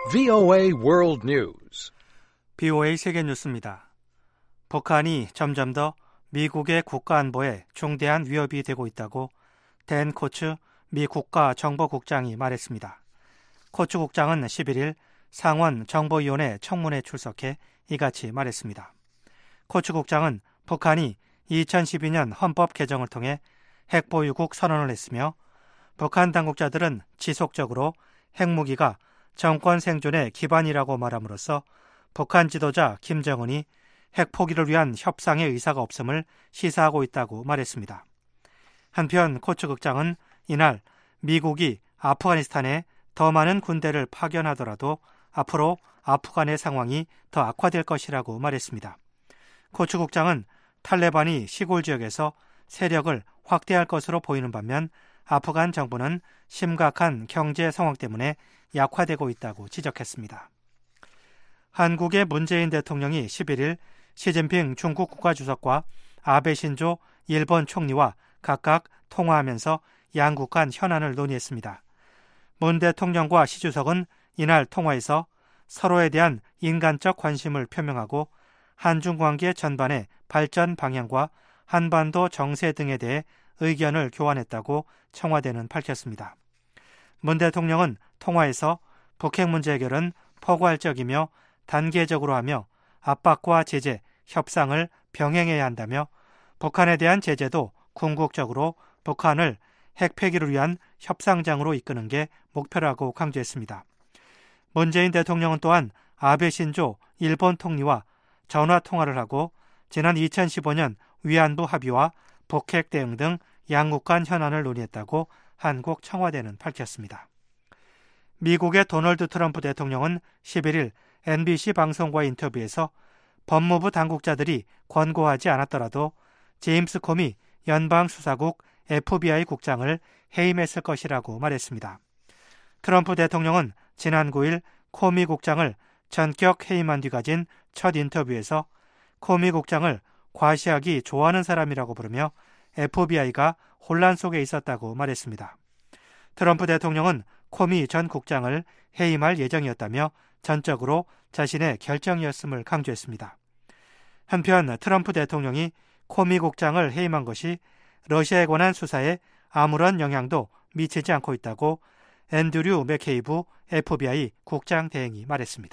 VOA World News. BOA 세계 뉴스입니다. 북한이 점점 더 미국의 국가안보에 중대한 위협이 되고 있다고 댄 코츠 미 국가정보국장이 말했습니다. 코츠 국장은 11일 상원 정보위원회 청문회에 출석해 이같이 말했습니다. 코츠 국장은 북한이 2012년 헌법 개정을 통해 핵보유국 선언을 했으며 북한 당국자들은 지속적으로 핵무기가 정권 생존의 기반이라고 말함으로써 북한 지도자 김정은이 핵포기를 위한 협상의 의사가 없음을 시사하고 있다고 말했습니다. 한편 코츠 국장은 이날 미국이 아프가니스탄에 더 많은 군대를 파견하더라도 앞으로 아프간의 상황이 더 악화될 것이라고 말했습니다. 코츠 국장은 탈레반이 시골 지역에서 세력을 확대할 것으로 보이는 반면 아프간 정부는 심각한 경제 상황 때문에 약화되고 있다고 지적했습니다. 한국의 문재인 대통령이 11일 시진핑 중국 국가주석과 아베 신조 일본 총리와 각각 통화하면서 양국 간 현안을 논의했습니다. 문 대통령과 시 주석은 이날 통화에서 서로에 대한 인간적 관심을 표명하고 한중 관계 전반의 발전 방향과 한반도 정세 등에 대해 의견을 교환했다고 청와대는 밝혔습니다. 문 대통령은 통화에서 북핵 문제 해결은 포괄적이며 단계적으로 하며 압박과 제재, 협상을 병행해야 한다며 북한에 대한 제재도 궁극적으로 북한을 핵폐기를 위한 협상장으로 이끄는 게 목표라고 강조했습니다. 문재인 대통령은 또한 아베 신조 일본 총리와 전화 통화를 하고 지난 2015년 위안부 합의와 북핵 대응 등 양국 간 현안을 논의했다고 한국 청와대는 밝혔습니다. 미국의 도널드 트럼프 대통령은 11일 NBC 방송과의 인터뷰에서 법무부 당국자들이 권고하지 않았더라도 제임스 코미 연방수사국 FBI 국장을 해임했을 것이라고 말했습니다. 트럼프 대통령은 지난 9일 코미 국장을 전격 해임한 뒤 가진 첫 인터뷰에서 코미 국장을 과시하기 좋아하는 사람이라고 부르며 FBI가 혼란 속에 있었다고 말했습니다. 트럼프 대통령은 코미 전 국장을 해임할 예정이었다며 전적으로 자신의 결정이었음을 강조했습니다. 한편 트럼프 대통령이 코미 국장을 해임한 것이 러시아에 관한 수사에 아무런 영향도 미치지 않고 있다고 앤드류 맥케이브 FBI 국장 대행이 말했습니다.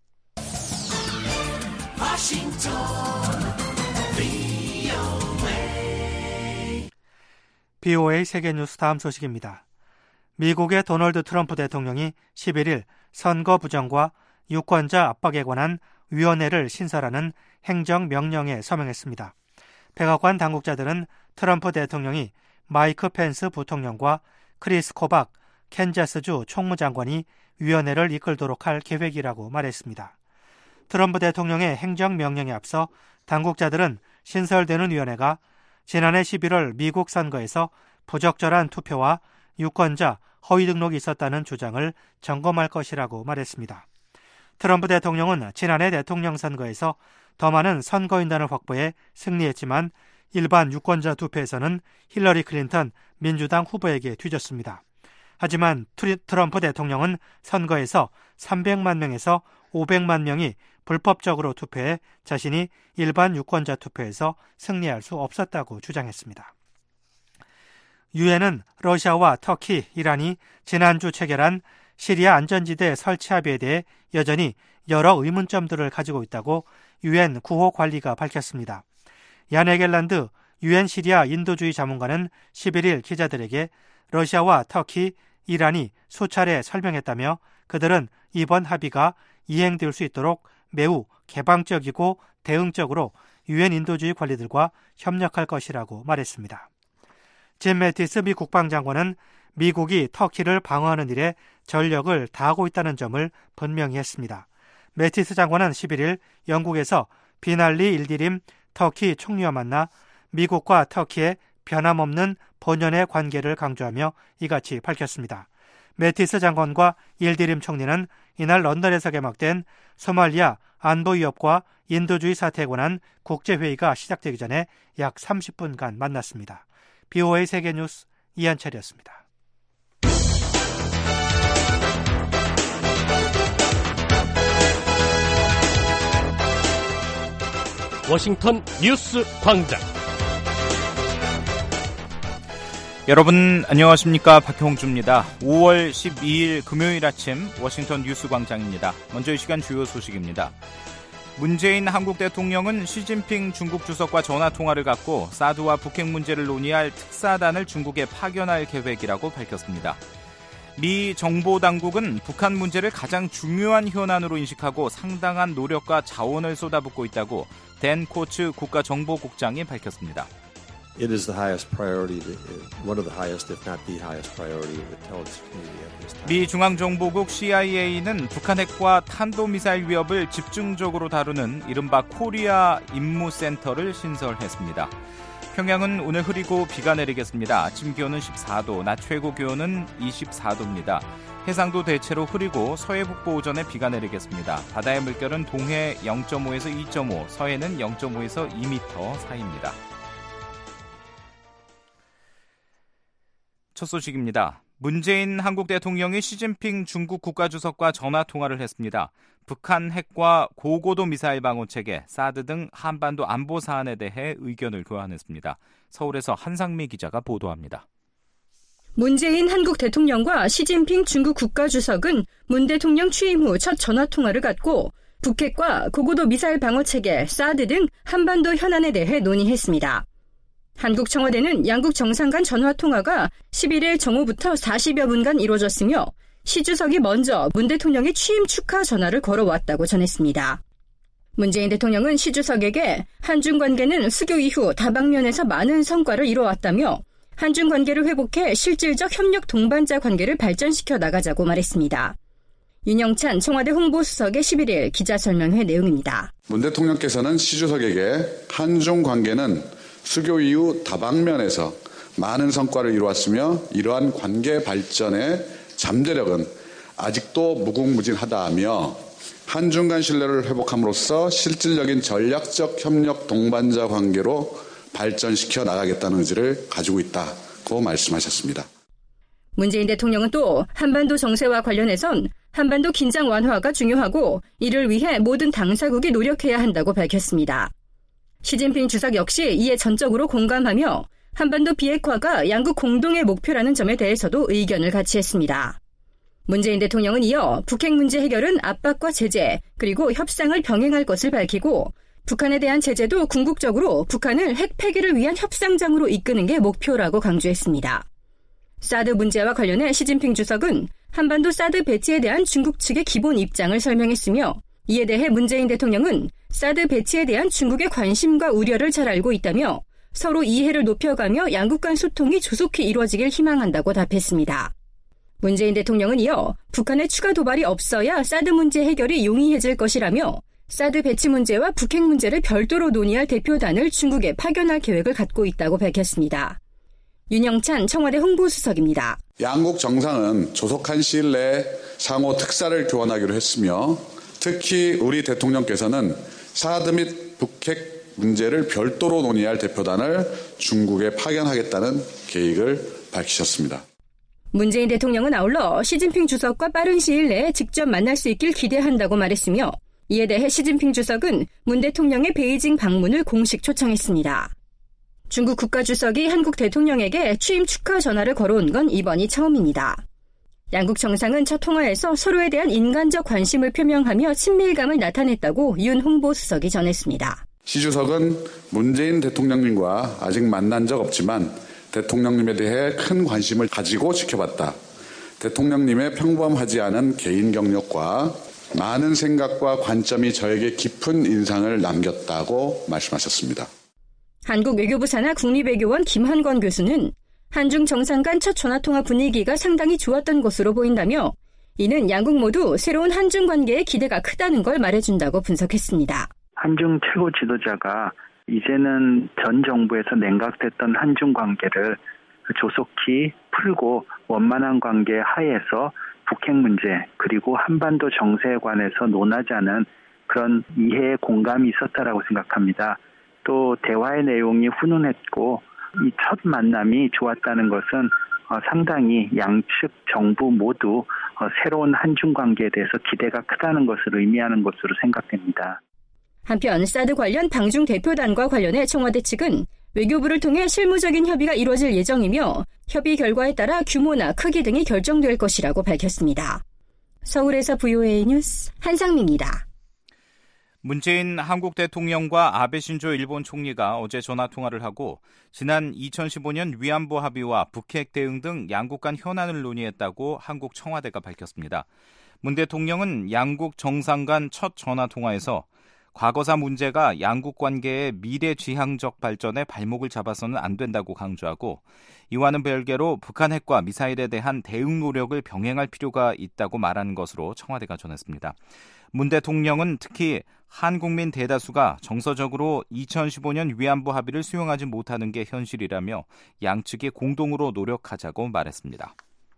BOA 세계뉴스 다음 소식입니다. 미국의 도널드 트럼프 대통령이 11일 선거 부정과 유권자 압박에 관한 위원회를 신설하는 행정명령에 서명했습니다. 백악관 당국자들은 트럼프 대통령이 마이크 펜스 부통령과 크리스 코박 캔자스주 총무장관이 위원회를 이끌도록 할 계획이라고 말했습니다. 트럼프 대통령의 행정명령에 앞서 당국자들은 신설되는 위원회가 지난해 11월 미국 선거에서 부적절한 투표와 유권자 허위 등록이 있었다는 주장을 점검할 것이라고 말했습니다. 트럼프 대통령은 지난해 대통령 선거에서 더 많은 선거인단을 확보해 승리했지만 일반 유권자 투표에서는 힐러리 클린턴 민주당 후보에게 뒤졌습니다. 하지만 트럼프 대통령은 선거에서 300만 명에서 500만 명이 불법적으로 투표해 자신이 일반 유권자 투표에서 승리할 수 없었다고 주장했습니다. 유엔은 러시아와 터키, 이란이 지난주 체결한 시리아 안전지대 설치 합의에 대해 여전히 여러 의문점들을 가지고 있다고 유엔 구호관리가 밝혔습니다. 얀 에겔란드 유엔 시리아 인도주의 자문관은 11일 기자들에게 러시아와 터키, 이란이 수차례 설명했다며 그들은 이번 합의가 이행될 수 있도록 매우 개방적이고 대응적으로 유엔 인도주의 관리들과 협력할 것이라고 말했습니다. 짐 매티스 미 국방장관은 미국이 터키를 방어하는 일에 전력을 다하고 있다는 점을 분명히 했습니다. 매티스 장관은 11일 영국에서 비날리 일디림 터키 총리와 만나 미국과 터키의 변함없는 본연의 관계를 강조하며 이같이 밝혔습니다. 매티스 장관과 일디림 총리는 이날 런던에서 개막된 소말리아 안보 위협과 인도주의 사태에 관한 국제회의가 시작되기 전에 약 30분간 만났습니다. BOA 세계뉴스 이한철이었습니다. 워싱턴 뉴스 광장. 여러분 안녕하십니까? 박형주입니다. 5월 12일 금요일 아침 워싱턴 뉴스 광장입니다. 먼저 이 시간 주요 소식입니다. 문재인 한국 대통령은 시진핑 중국 주석과 전화통화를 갖고 사드와 북핵 문제를 논의할 특사단을 중국에 파견할 계획이라고 밝혔습니다. 미 정보당국은 북한 문제를 가장 중요한 현안으로 인식하고 상당한 노력과 자원을 쏟아붓고 있다고 댄 코츠 국가정보국장이 밝혔습니다. It is the highest priority, one of the highest, if not the highest priority of the intelligence community at this time. 미 중앙정보국 CIA는 북한 핵과 탄도미사일 위협을 집중적으로 다루는 이른바 코리아 임무센터를 신설했습니다. 평양은 오늘 흐리고 비가 내리겠습니다. 아침 기온은 14도, 낮 최고 기온은 24도입니다. 해상도 대체로 흐리고 서해 북부 오전에 비가 내리겠습니다. 바다의 물결은 동해 0.5에서 2.5, 서해는 0.5에서 2m 사이입니다. 첫 소식입니다. 문재인 한국 대통령이 시진핑 중국 국가주석과 전화통화를 했습니다. 북한 핵과 고고도 미사일 방어체계, 사드 등 한반도 안보 사안에 대해 의견을 교환했습니다. 서울에서 한상미 기자가 보도합니다. 문재인 한국 대통령과 시진핑 중국 국가주석은 문 대통령 취임 후 첫 전화통화를 갖고 북핵과 고고도 미사일 방어체계, 사드 등 한반도 현안에 대해 논의했습니다. 한국 청와대는 양국 정상 간 전화통화가 11일 정오부터 40여 분간 이루어졌으며 시 주석이 먼저 문 대통령의 취임 축하 전화를 걸어왔다고 전했습니다. 문재인 대통령은 시 주석에게 한중 관계는 수교 이후 다방면에서 많은 성과를 이뤄왔다며 한중 관계를 회복해 실질적 협력 동반자 관계를 발전시켜 나가자고 말했습니다. 윤영찬 청와대 홍보수석의 11일 기자설명회 내용입니다. 문 대통령께서는 시 주석에게 한중 관계는 수교 이후 다방면에서 많은 성과를 이루었으며 이러한 관계 발전의 잠재력은 아직도 무궁무진하다며 한중 간 신뢰를 회복함으로써 실질적인 전략적 협력 동반자 관계로 발전시켜 나가겠다는 의지를 가지고 있다고 말씀하셨습니다. 문재인 대통령은 또 한반도 정세와 관련해선 한반도 긴장 완화가 중요하고 이를 위해 모든 당사국이 노력해야 한다고 밝혔습니다. 시진핑 주석 역시 이에 전적으로 공감하며 한반도 비핵화가 양국 공동의 목표라는 점에 대해서도 의견을 같이 했습니다. 문재인 대통령은 이어 북핵 문제 해결은 압박과 제재 그리고 협상을 병행할 것을 밝히고 북한에 대한 제재도 궁극적으로 북한을 핵 폐기를 위한 협상장으로 이끄는 게 목표라고 강조했습니다. 사드 문제와 관련해 시진핑 주석은 한반도 사드 배치에 대한 중국 측의 기본 입장을 설명했으며 이에 대해 문재인 대통령은 사드 배치에 대한 중국의 관심과 우려를 잘 알고 있다며 서로 이해를 높여가며 양국 간 소통이 조속히 이루어지길 희망한다고 답했습니다. 문재인 대통령은 이어 북한의 추가 도발이 없어야 사드 문제 해결이 용이해질 것이라며 사드 배치 문제와 북핵 문제를 별도로 논의할 대표단을 중국에 파견할 계획을 갖고 있다고 밝혔습니다. 윤영찬 청와대 홍보수석입니다. 양국 정상은 조속한 시일 내에 상호 특사를 교환하기로 했으며 특히 우리 대통령께서는 사드 및 북핵 문제를 별도로 논의할 대표단을 중국에 파견하겠다는 계획을 밝히셨습니다. 문재인 대통령은 아울러 시진핑 주석과 빠른 시일 내에 직접 만날 수 있길 기대한다고 말했으며 이에 대해 시진핑 주석은 문 대통령의 베이징 방문을 공식 초청했습니다. 중국 국가주석이 한국 대통령에게 취임 축하 전화를 걸어온 건 이번이 처음입니다. 양국 정상은 첫 통화에서 서로에 대한 인간적 관심을 표명하며 친밀감을 나타냈다고 윤 홍보수석이 전했습니다. 시 주석은 문재인 대통령님과 아직 만난 적 없지만 대통령님에 대해 큰 관심을 가지고 지켜봤다. 대통령님의 평범하지 않은 개인 경력과 많은 생각과 관점이 저에게 깊은 인상을 남겼다고 말씀하셨습니다. 한국 외교부 산하 국립외교원 김한권 교수는 한중 정상 간 첫 전화통화 분위기가 상당히 좋았던 것으로 보인다며 이는 양국 모두 새로운 한중 관계에 기대가 크다는 걸 말해준다고 분석했습니다. 한중 최고 지도자가 이제는 전 정부에서 냉각됐던 한중 관계를 조속히 풀고 원만한 관계 하에서 북핵 문제 그리고 한반도 정세에 관해서 논하자는 그런 이해의 공감이 있었다라고 생각합니다. 또 대화의 내용이 훈훈했고 이 첫 만남이 좋았다는 것은 상당히 양측 정부 모두 새로운 한중 관계에 대해서 기대가 크다는 것을 의미하는 것으로 생각됩니다. 한편 사드 관련 방중 대표단과 관련해 청와대 측은 외교부를 통해 실무적인 협의가 이루어질 예정이며 협의 결과에 따라 규모나 크기 등이 결정될 것이라고 밝혔습니다. 서울에서 VOA 뉴스 한상미입니다. 문재인 한국 대통령과 아베 신조 일본 총리가 어제 전화통화를 하고 지난 2015년 위안부 합의와 북핵 대응 등 양국 간 현안을 논의했다고 한국 청와대가 밝혔습니다. 문 대통령은 양국 정상 간 첫 전화통화에서 과거사 문제가 양국 관계의 미래지향적 발전에 발목을 잡아서는 안 된다고 강조하고 이와는 별개로 북한 핵과 미사일에 대한 대응 노력을 병행할 필요가 있다고 말하는 것으로 청와대가 전했습니다. 문 대통령은 특히 한국민 대다수가 정서적으로 2015년 위안부 합의를 수용하지 못하는 게 현실이라며 양측이 공동으로 노력하자고 말했습니다.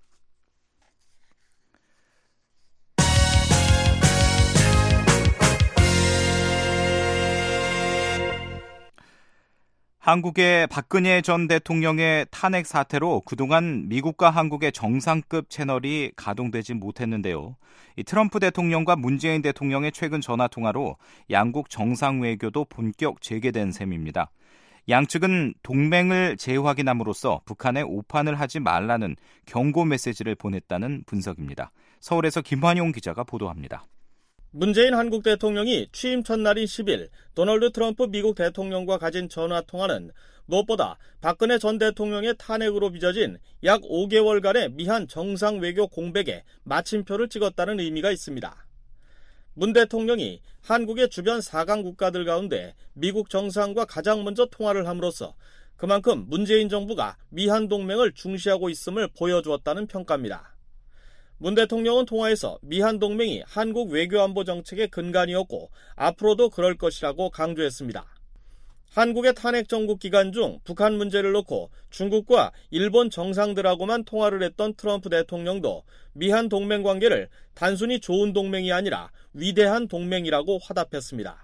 한국의 박근혜 전 대통령의 탄핵 사태로 그동안 미국과 한국의 정상급 채널이 가동되지 못했는데요. 이 트럼프 대통령과 문재인 대통령의 최근 전화통화로 양국 정상 외교도 본격 재개된 셈입니다. 양측은 동맹을 재확인함으로써 북한에 오판을 하지 말라는 경고 메시지를 보냈다는 분석입니다. 서울에서 김환용 기자가 보도합니다. 문재인 한국 대통령이 취임 첫날인 10일 도널드 트럼프 미국 대통령과 가진 전화통화는 무엇보다 박근혜 전 대통령의 탄핵으로 빚어진 약 5개월간의 미한 정상 외교 공백에 마침표를 찍었다는 의미가 있습니다. 문 대통령이 한국의 주변 4강 국가들 가운데 미국 정상과 가장 먼저 통화를 함으로써 그만큼 문재인 정부가 미한 동맹을 중시하고 있음을 보여주었다는 평가입니다. 문 대통령은 통화에서 미한 동맹이 한국 외교안보 정책의 근간이었고 앞으로도 그럴 것이라고 강조했습니다. 한국의 탄핵 정국 기간 중 북한 문제를 놓고 중국과 일본 정상들하고만 통화를 했던 트럼프 대통령도 미한 동맹 관계를 단순히 좋은 동맹이 아니라 위대한 동맹이라고 화답했습니다.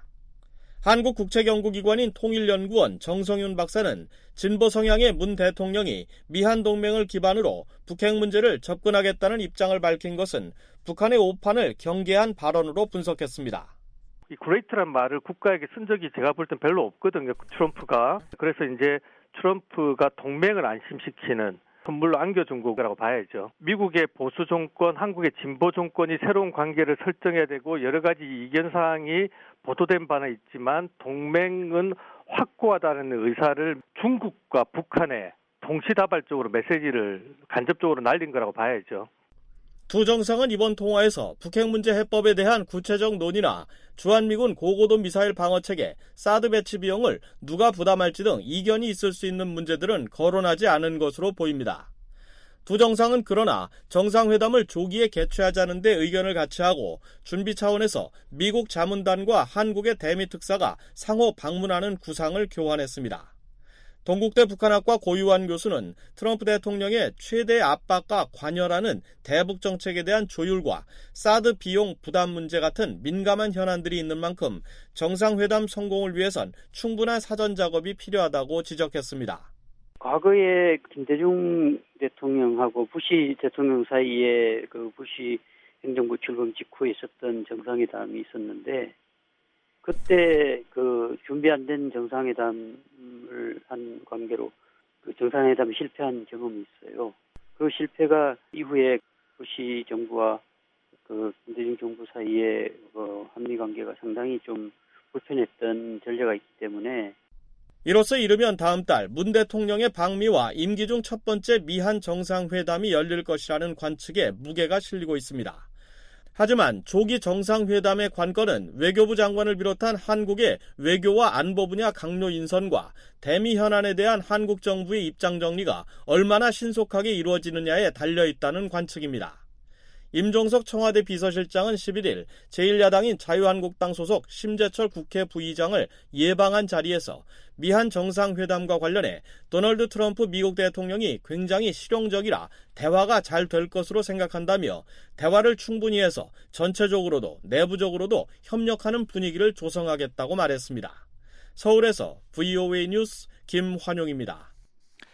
한국국책연구기관인 통일연구원 정성윤 박사는 진보 성향의 문 대통령이 미한 동맹을 기반으로 북핵 문제를 접근하겠다는 입장을 밝힌 것은 북한의 오판을 경계한 발언으로 분석했습니다. 이 그레이트란 말을 국가에게 쓴 적이 제가 볼 땐 별로 없거든요. 트럼프가. 그래서 이제 트럼프가 동맹을 안심시키는 선물로 안겨준 거라고 봐야죠. 미국의 보수 정권, 한국의 진보 정권이 새로운 관계를 설정해야 되고 여러 가지 이견 사항이 보도된 바는 있지만 동맹은 확고하다는 의사를 중국과 북한에 동시다발적으로 메시지를 간접적으로 날린 거라고 봐야죠. 두 정상은 이번 통화에서 북핵 문제 해법에 대한 구체적 논의나 주한미군 고고도 미사일 방어체계 사드 배치 비용을 누가 부담할지 등 이견이 있을 수 있는 문제들은 거론하지 않은 것으로 보입니다. 두 정상은 그러나 정상회담을 조기에 개최하자는 데 의견을 같이 하고 준비 차원에서 미국 자문단과 한국의 대미 특사가 상호 방문하는 구상을 교환했습니다. 동국대 북한학과 고유한 교수는 트럼프 대통령의 최대 압박과 관여라는 대북 정책에 대한 조율과 사드 비용 부담 문제 같은 민감한 현안들이 있는 만큼 정상회담 성공을 위해선 충분한 사전 작업이 필요하다고 지적했습니다. 과거에 김대중 대통령하고 부시 대통령 사이에 그 부시 행정부 출범 직후에 있었던 정상회담이 있었는데 그때 그 준비 안 된 정상회담을 한 관계로 그 정상회담 실패한 경험이 있어요. 그 실패가 이후에 부시 정부와 그 김대중 정부 사이에 한미 관계가 상당히 좀 불편했던 전례가 있기 때문에 이로써 이르면 다음 달 문 대통령의 방미와 임기 중 첫 번째 미한 정상회담이 열릴 것이라는 관측에 무게가 실리고 있습니다. 하지만 조기 정상회담의 관건은 외교부 장관을 비롯한 한국의 외교와 안보 분야 강료 인선과 대미 현안에 대한 한국 정부의 입장 정리가 얼마나 신속하게 이루어지느냐에 달려있다는 관측입니다. 임종석 청와대 비서실장은 11일 제1야당인 자유한국당 소속 심재철 국회 부의장을 예방한 자리에서 미한 정상회담과 관련해 도널드 트럼프 미국 대통령이 굉장히 실용적이라 대화가 잘 될 것으로 생각한다며 대화를 충분히 해서 전체적으로도 내부적으로도 협력하는 분위기를 조성하겠다고 말했습니다. 서울에서 VOA 뉴스 김환용입니다.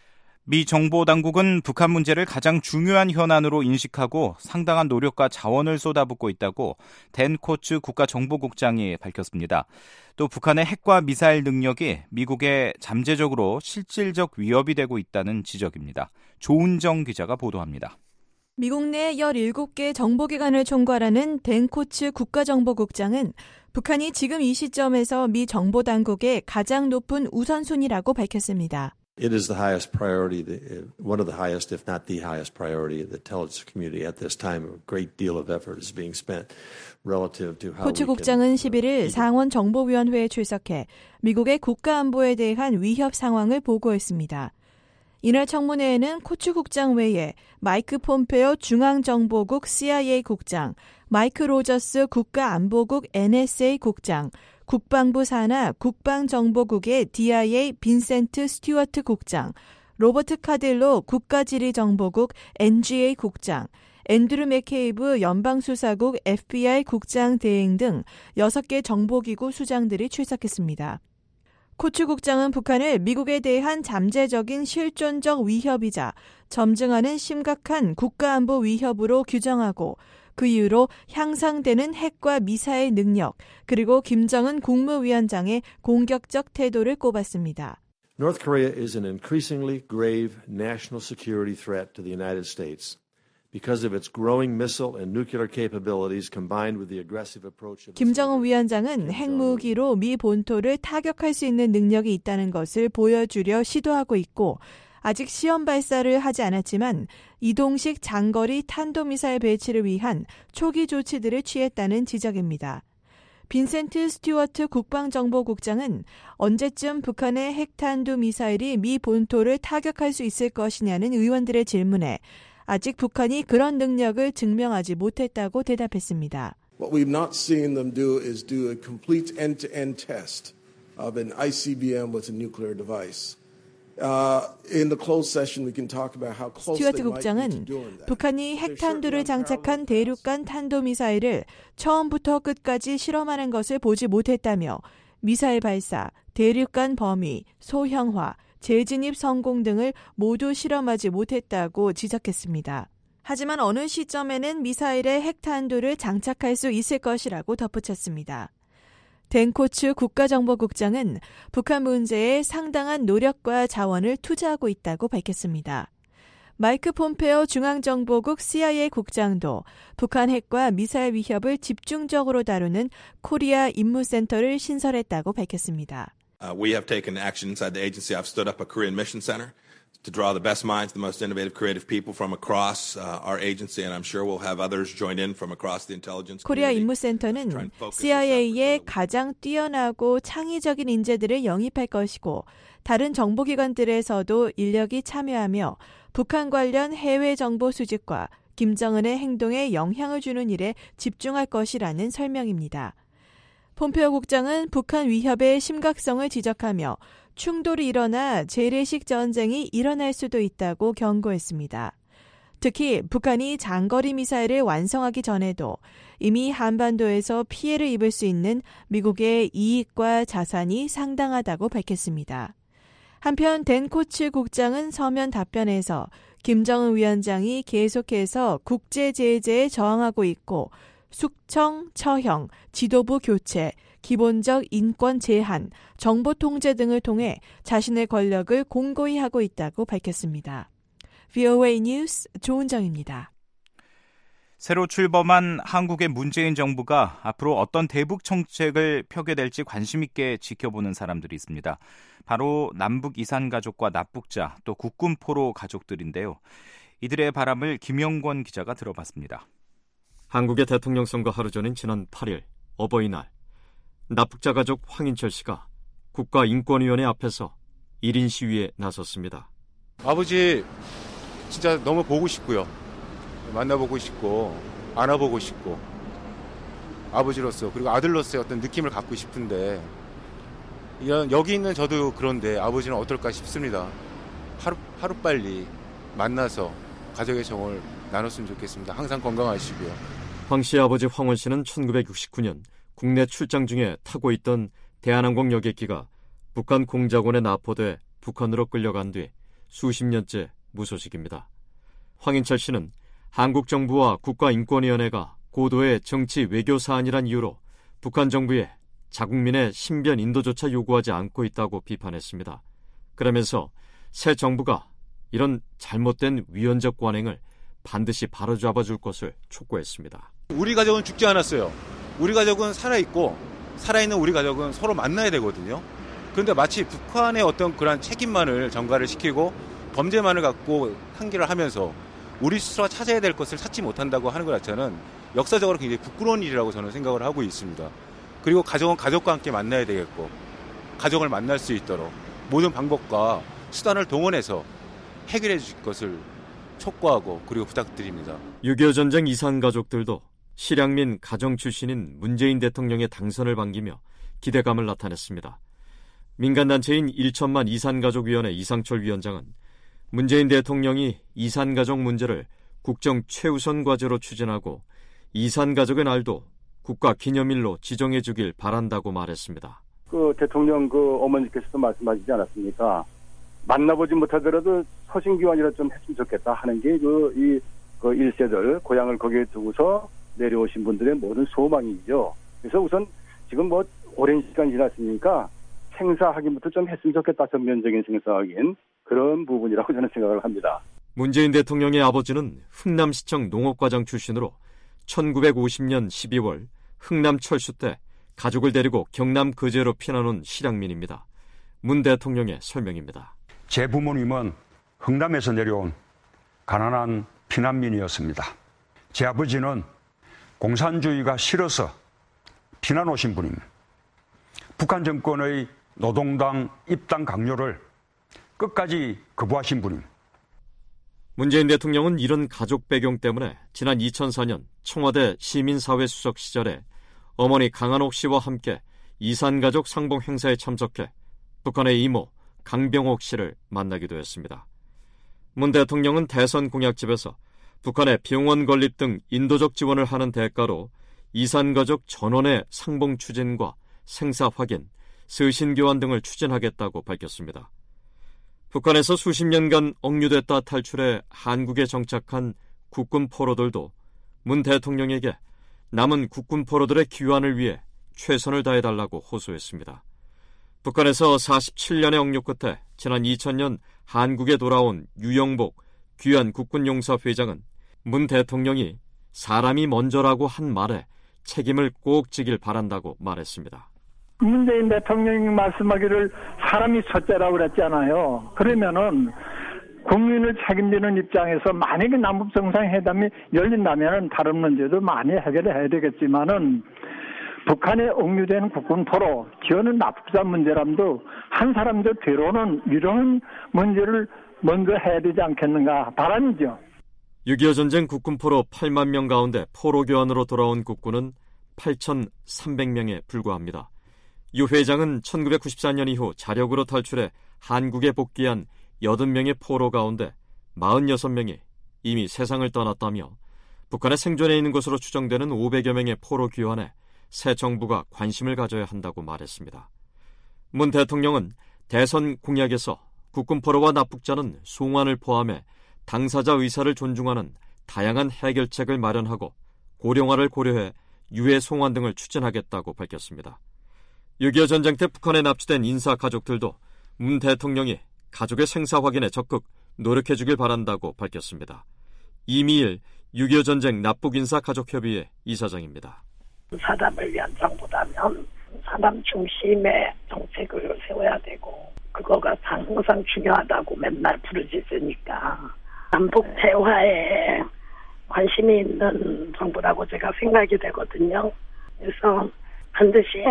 미 정보당국은 북한 문제를 가장 중요한 현안으로 인식하고 상당한 노력과 자원을 쏟아붓고 있다고 댄 코츠 국가정보국장이 밝혔습니다. 또 북한의 핵과 미사일 능력이 미국에 잠재적으로 실질적 위협이 되고 있다는 지적입니다. 조은정 기자가 보도합니다. 미국 내 17개 정보기관을 총괄하는 댄 코츠 국가정보국장은 북한이 지금 이 시점에서 미 정보당국의 가장 높은 우선순위라고 밝혔습니다. It is the highest priority, one of the highest, if not the highest priority of the intelligence community at this time. A great deal of effort is being spent relative to how 코츠 국장은 11일 상원 정보위원회에 출석해 미국의 국가안보에 대한 위협 상황을 보고했습니다. 이날 청문회에는 코츠 국장 외에 마이크 폼페오 중앙정보국 CIA 국장, 마이크 로저스 국가안보국 NSA 국장, 국방부 산하 국방정보국의 DIA 빈센트 스튜어트 국장, 로버트 카딜로 국가지리정보국 NGA 국장, 앤드루 맥케이브 연방수사국 FBI 국장 대행 등 6개 정보기구 수장들이 출석했습니다. 코츠 국장은 북한을 미국에 대한 잠재적인 실존적 위협이자 점증하는 심각한 국가안보 위협으로 규정하고 그 이후로 향상되는 핵과 미사일 능력, 그리고 김정은 국무위원장의 공격적 태도를 꼽았습니다. North Korea is an increasingly grave national security threat to the United States because of its growing missile and nuclear capabilities combined with the aggressive approach of 김정은 위원장은 핵무기로 미 본토를 타격할 수 있는 능력이 있다는 것을 보여주려 시도하고 있고 아직 시험 발사를 하지 않았지만 이동식 장거리 탄도미사일 배치를 위한 초기 조치들을 취했다는 지적입니다. 빈센트 스튜어트 국방정보국장은 언제쯤 북한의 핵탄두미사일이 미 본토를 타격할 수 있을 것이냐는 의원들의 질문에 아직 북한이 그런 능력을 증명하지 못했다고 대답했습니다. What we've not seen them do is do a complete end-to-end test of an ICBM with a nuclear device. In the closed session, we can talk about how close they 스튜어트 might be 국장은 to doing that. 북한이 핵탄두를 장착한 대륙간 탄도미사일을 처음부터 끝까지 실험하는 것을 보지 못했다며 미사일 발사, 대륙간 범위, 소형화, 재진입 성공 등을 모두 실험하지 못했다고 지적했습니다. 하지만 어느 시점에는 미사일에 핵탄두를 장착할 수 있을 것이라고 덧붙였습니다. 댄 코츠 국가정보국장은 북한 문제에 상당한 노력과 자원을 투자하고 있다고 밝혔습니다. 마이크 폼페오 중앙정보국 CIA 국장도 북한 핵과 미사일 위협을 집중적으로 다루는 코리아 임무센터를 신설했다고 밝혔습니다. We have taken action inside the agency. I've stood up a Korean Mission Center to draw the best minds, the most innovative, creative people from across our agency, and I'm sure we'll have others join in from across the intelligence community. 코리아 임무센터는 CIA의 가장 뛰어나고 창의적인 인재들을 영입할 것이고 다른 정보기관들에서도 인력이 참여하며 북한 관련 해외 정보 수집과 김정은의 행동에 영향을 주는 일에 집중할 것이라는 설명입니다. 폼페오 국장은 북한 위협의 심각성을 지적하며 충돌이 일어나 재래식 전쟁이 일어날 수도 있다고 경고했습니다. 특히 북한이 장거리 미사일을 완성하기 전에도 이미 한반도에서 피해를 입을 수 있는 미국의 이익과 자산이 상당하다고 밝혔습니다. 한편 댄 코츠 국장은 서면 답변에서 김정은 위원장이 계속해서 국제 제재에 저항하고 있고 숙청, 처형, 지도부 교체, 기본적 인권 제한, 정보 통제 등을 통해 자신의 권력을 공고히 하고 있다고 밝혔습니다. VOA 뉴스 조은정입니다. 새로 출범한 한국의 문재인 정부가 앞으로 어떤 대북 정책을 펴게 될지 관심 있게 지켜보는 사람들이 있습니다. 바로 남북 이산 가족과 납북자 또 국군 포로 가족들인데요. 이들의 바람을 김영권 기자가 들어봤습니다. 한국의 대통령 선거 하루 전인 지난 8일 어버이날 납북자 가족 황인철 씨가 국가인권위원회 앞에서 1인 시위에 나섰습니다. 아버지 진짜 너무 보고 싶고요. 만나보고 싶고 안아보고 싶고 아버지로서 그리고 아들로서의 어떤 느낌을 갖고 싶은데 여기 있는 저도 그런데 아버지는 어떨까 싶습니다. 하루빨리 만나서 가족의 정을 나눴으면 좋겠습니다. 항상 건강하시고요. 황 씨의 아버지 황원 씨는 1969년 국내 출장 중에 타고 있던 대한항공 여객기가 북한 공작원에 납포돼 북한으로 끌려간 뒤 수십 년째 무소식입니다. 황인철 씨는 한국 정부와 국가인권위원회가 고도의 정치 외교 사안이란 이유로 북한 정부에 자국민의 신변 인도조차 요구하지 않고 있다고 비판했습니다. 그러면서 새 정부가 이런 잘못된 위헌적 관행을 반드시 바로잡아줄 것을 촉구했습니다. 우리 가족은 죽지 않았어요. 우리 가족은 살아있고 살아있는 우리 가족은 서로 만나야 되거든요. 그런데 마치 북한의 어떤 그런 책임만을 전가를 시키고 범죄만을 갖고 상기를 하면서 우리 스스로가 찾아야 될 것을 찾지 못한다고 하는 것 자체는 역사적으로 굉장히 부끄러운 일이라고 저는 생각을 하고 있습니다. 그리고 가족은 가족과 함께 만나야 되겠고 가족을 만날 수 있도록 모든 방법과 수단을 동원해서 해결해 주실 것을 촉구하고 그리고 부탁드립니다. 6.25 전쟁 이산 가족들도 실향민 가정 출신인 문재인 대통령의 당선을 반기며 기대감을 나타냈습니다. 민간단체인 1천만 이산가족위원회 이상철 위원장은 문재인 대통령이 이산가족 문제를 국정 최우선 과제로 추진하고 이산가족의 날도 국가 기념일로 지정해 주길 바란다고 말했습니다. 대통령 어머니께서도 말씀하시지 않았습니까? 만나보지 못하더라도 서신기원이라 좀 했으면 좋겠다 하는 게 이 1세들 고향을 거기에 두고서 내려오신 분들의 모든 소망이죠. 그래서 우선 지금 오랜 시간 지났으니까 생사확인부터 좀 했으면 좋겠다. 전면적인 생사확인 그런 부분이라고 저는 생각을 합니다. 문재인 대통령의 아버지는 흥남시청 농업과장 출신으로 1950년 12월 흥남 철수 때 가족을 데리고 경남 거제로 피난온 실향민입니다. 문 대통령의 설명입니다. 제 부모님은 흥남에서 내려온 가난한 피난민이었습니다. 제 아버지는 공산주의가 싫어서 피난 오신 분입니다. 북한 정권의 노동당 입당 강요를 끝까지 거부하신 분입니다. 문재인 대통령은 이런 가족 배경 때문에 지난 2004년 청와대 시민사회수석 시절에 어머니 강한옥 씨와 함께 이산가족 상봉 행사에 참석해 북한의 이모 강병옥 씨를 만나기도 했습니다. 문 대통령은 대선 공약집에서 북한의 병원 건립 등 인도적 지원을 하는 대가로 이산가족 전원의 상봉 추진과 생사 확인, 서신 교환 등을 추진하겠다고 밝혔습니다. 북한에서 수십 년간 억류됐다 탈출해 한국에 정착한 국군 포로들도 문 대통령에게 남은 국군 포로들의 귀환을 위해 최선을 다해달라고 호소했습니다. 북한에서 47년의 억류 끝에 지난 2000년 한국에 돌아온 유영복 귀한 국군용사 회장은 문 대통령이 사람이 먼저라고 한 말에 책임을 꼭 지길 바란다고 말했습니다. 문재인 대통령이 말씀하기를 사람이 첫째라고 그랬잖아요. 그러면은 국민을 책임지는 입장에서 만약에 남북 정상회담이 열린다면은 다른 문제도 많이 해결해야 되겠지만은 북한에 억류된 국군 포로, 기어는 납북자 문제람도 한 사람도 뒤로는 이런 문제를 먼저 해야 되지 않겠는가 바람이죠. 6.25 전쟁 국군 포로 8만 명 가운데 포로 교환으로 돌아온 국군은 8,300명에 불과합니다. 유 회장은 1994년 이후 자력으로 탈출해 한국에 복귀한 80명의 포로 가운데 46명이 이미 세상을 떠났다며 북한에 생존해 있는 것으로 추정되는 500여 명의 포로 귀환에 새 정부가 관심을 가져야 한다고 말했습니다. 문 대통령은 대선 공약에서 국군 포로와 납북자는 송환을 포함해 당사자 의사를 존중하는 다양한 해결책을 마련하고 고령화를 고려해 유해 송환 등을 추진하겠다고 밝혔습니다. 6.25 전쟁 때 북한에 납치된 인사 가족들도 문 대통령이 가족의 생사 확인에 적극 노력해 주길 바란다고 밝혔습니다. 이미일 6.25 전쟁 납북인사 가족협의회 이사장입니다. 사람을 위한 정부라면 사람 중심의 정책을 세워야 되고 그거가 항상 중요하다고 맨날 부르짖으니까 남북 대화에 관심이 있는 정부라고 제가 생각이 되거든요. 그래서 반드시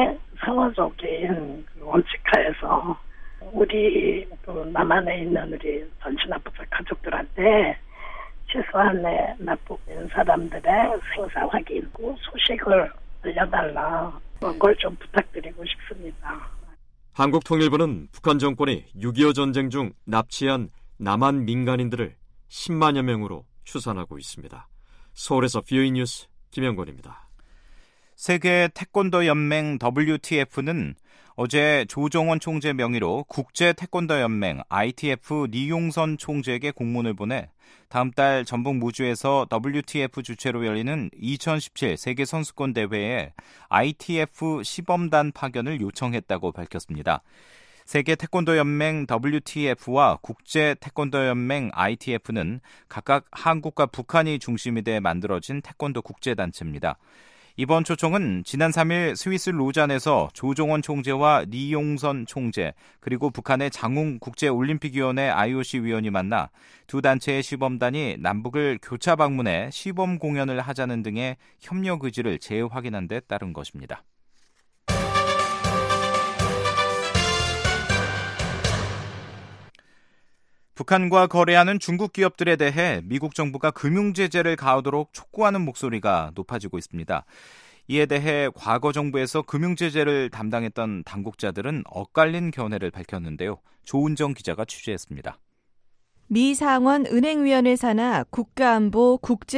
상호적인 원칙하에서 우리 남한에 있는 우리 전체 납북자 가족들한테 최소한의 납북된 사람들의 생사 확인과 소식을 알려달라. 그걸 좀 부탁드리고 싶습니다. 한국통일부는 북한 정권이 6.25 전쟁 중 납치한 남한 민간인들을 10만여 명으로 추산하고 있습니다. 서울에서 VOA 뉴스 김영권입니다. 세계 태권도 연맹 WTF는 어제 조정원 총재 명의로 국제 태권도 연맹 ITF 리용선 총재에게 공문을 보내 다음 달 전북 무주에서 WTF 주최로 열리는 2017 세계 선수권 대회에 ITF 시범단 파견을 요청했다고 밝혔습니다. 세계 태권도 연맹 WTF와 국제 태권도 연맹 ITF는 각각 한국과 북한이 중심이 돼 만들어진 태권도 국제단체입니다. 이번 초청은 지난 3일 스위스 로잔에서 조종원 총재와 리용선 총재 그리고 북한의 장웅 국제올림픽위원회 IOC 위원이 만나 두 단체의 시범단이 남북을 교차 방문해 시범 공연을 하자는 등의 협력 의지를 재확인한 데 따른 것입니다. 북한과 거래하는 중국 기업들에 대해 미국 정부가 금융 제재를 가하도록 촉구하는 목소리가 높아지고 있습니다. 이에 대해 과거 정부에서 금융 제재를 담당했던 당국자들은 엇갈린 견해를 밝혔는데요. 조은정 기자가 취재했습니다. 미 상원 은행위원회 산하 국가안보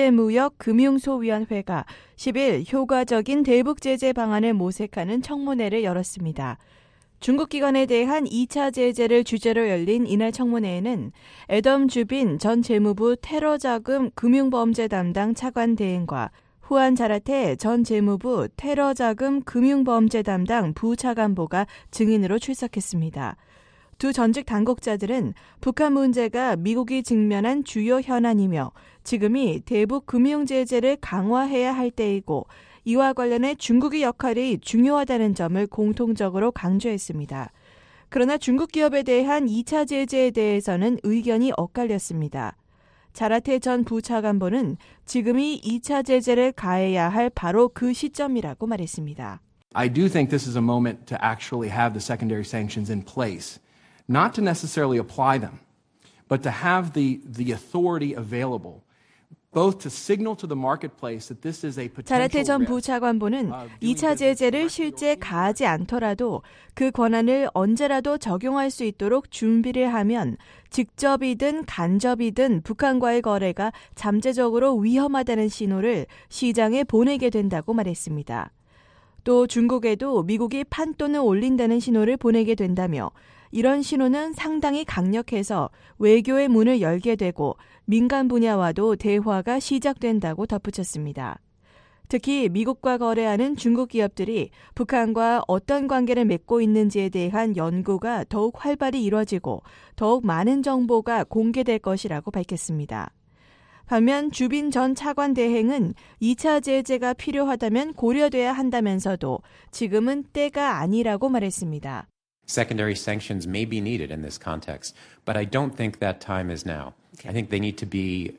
국제무역금융소위원회가 10일 효과적인 대북 제재 방안을 모색하는 청문회를 열었습니다. 중국 기관에 대한 2차 제재를 주제로 열린 이날 청문회에는 애덤 주빈 전 재무부 테러자금 금융범죄 담당 차관 대행과 후안 자라테 전 재무부 테러자금 금융범죄 담당 부차관보가 증인으로 출석했습니다. 두 전직 당국자들은 북한 문제가 미국이 직면한 주요 현안이며 지금이 대북 금융 제재를 강화해야 할 때이고 이와 관련해 중국의 역할이 중요하다는 점을 공통적으로 강조했습니다. 그러나 중국 기업에 대한 2차 제재에 대해서는 의견이 엇갈렸습니다. 자라테 전 부차관보는 지금이 2차 제재를 가해야 할 바로 그 시점이라고 말했습니다. I do think this is a moment to actually have the secondary sanctions in place. Not to necessarily apply them, but to have the authority available. Both to signal to the marketplace that this is a potential 자라테 전 부차관보는 2차 제재를 실제 가하지 않더라도 그 권한을 언제라도 적용할 수 있도록 준비를 하면 직접이든 간접이든 북한과의 거래가 잠재적으로 위험하다는 신호를 시장에 보내게 된다고 말했습니다. 또 중국에도 미국이 판돈을 올린다는 신호를 보내게 된다며 이런 신호는 상당히 강력해서 외교의 문을 열게 되고 민간 분야와도 대화가 시작된다고 덧붙였습니다. 특히 미국과 거래하는 중국 기업들이 북한과 어떤 관계를 맺고 있는지에 대한 연구가 더욱 활발히 이뤄지고 더욱 많은 정보가 공개될 것이라고 밝혔습니다. 반면 주빈 전 차관 대행은 2차 제재가 필요하다면 고려돼야 한다면서도 지금은 때가 아니라고 말했습니다. Secondary sanctions may be needed in this context, but I don't think that time is now. Okay. I think they need to be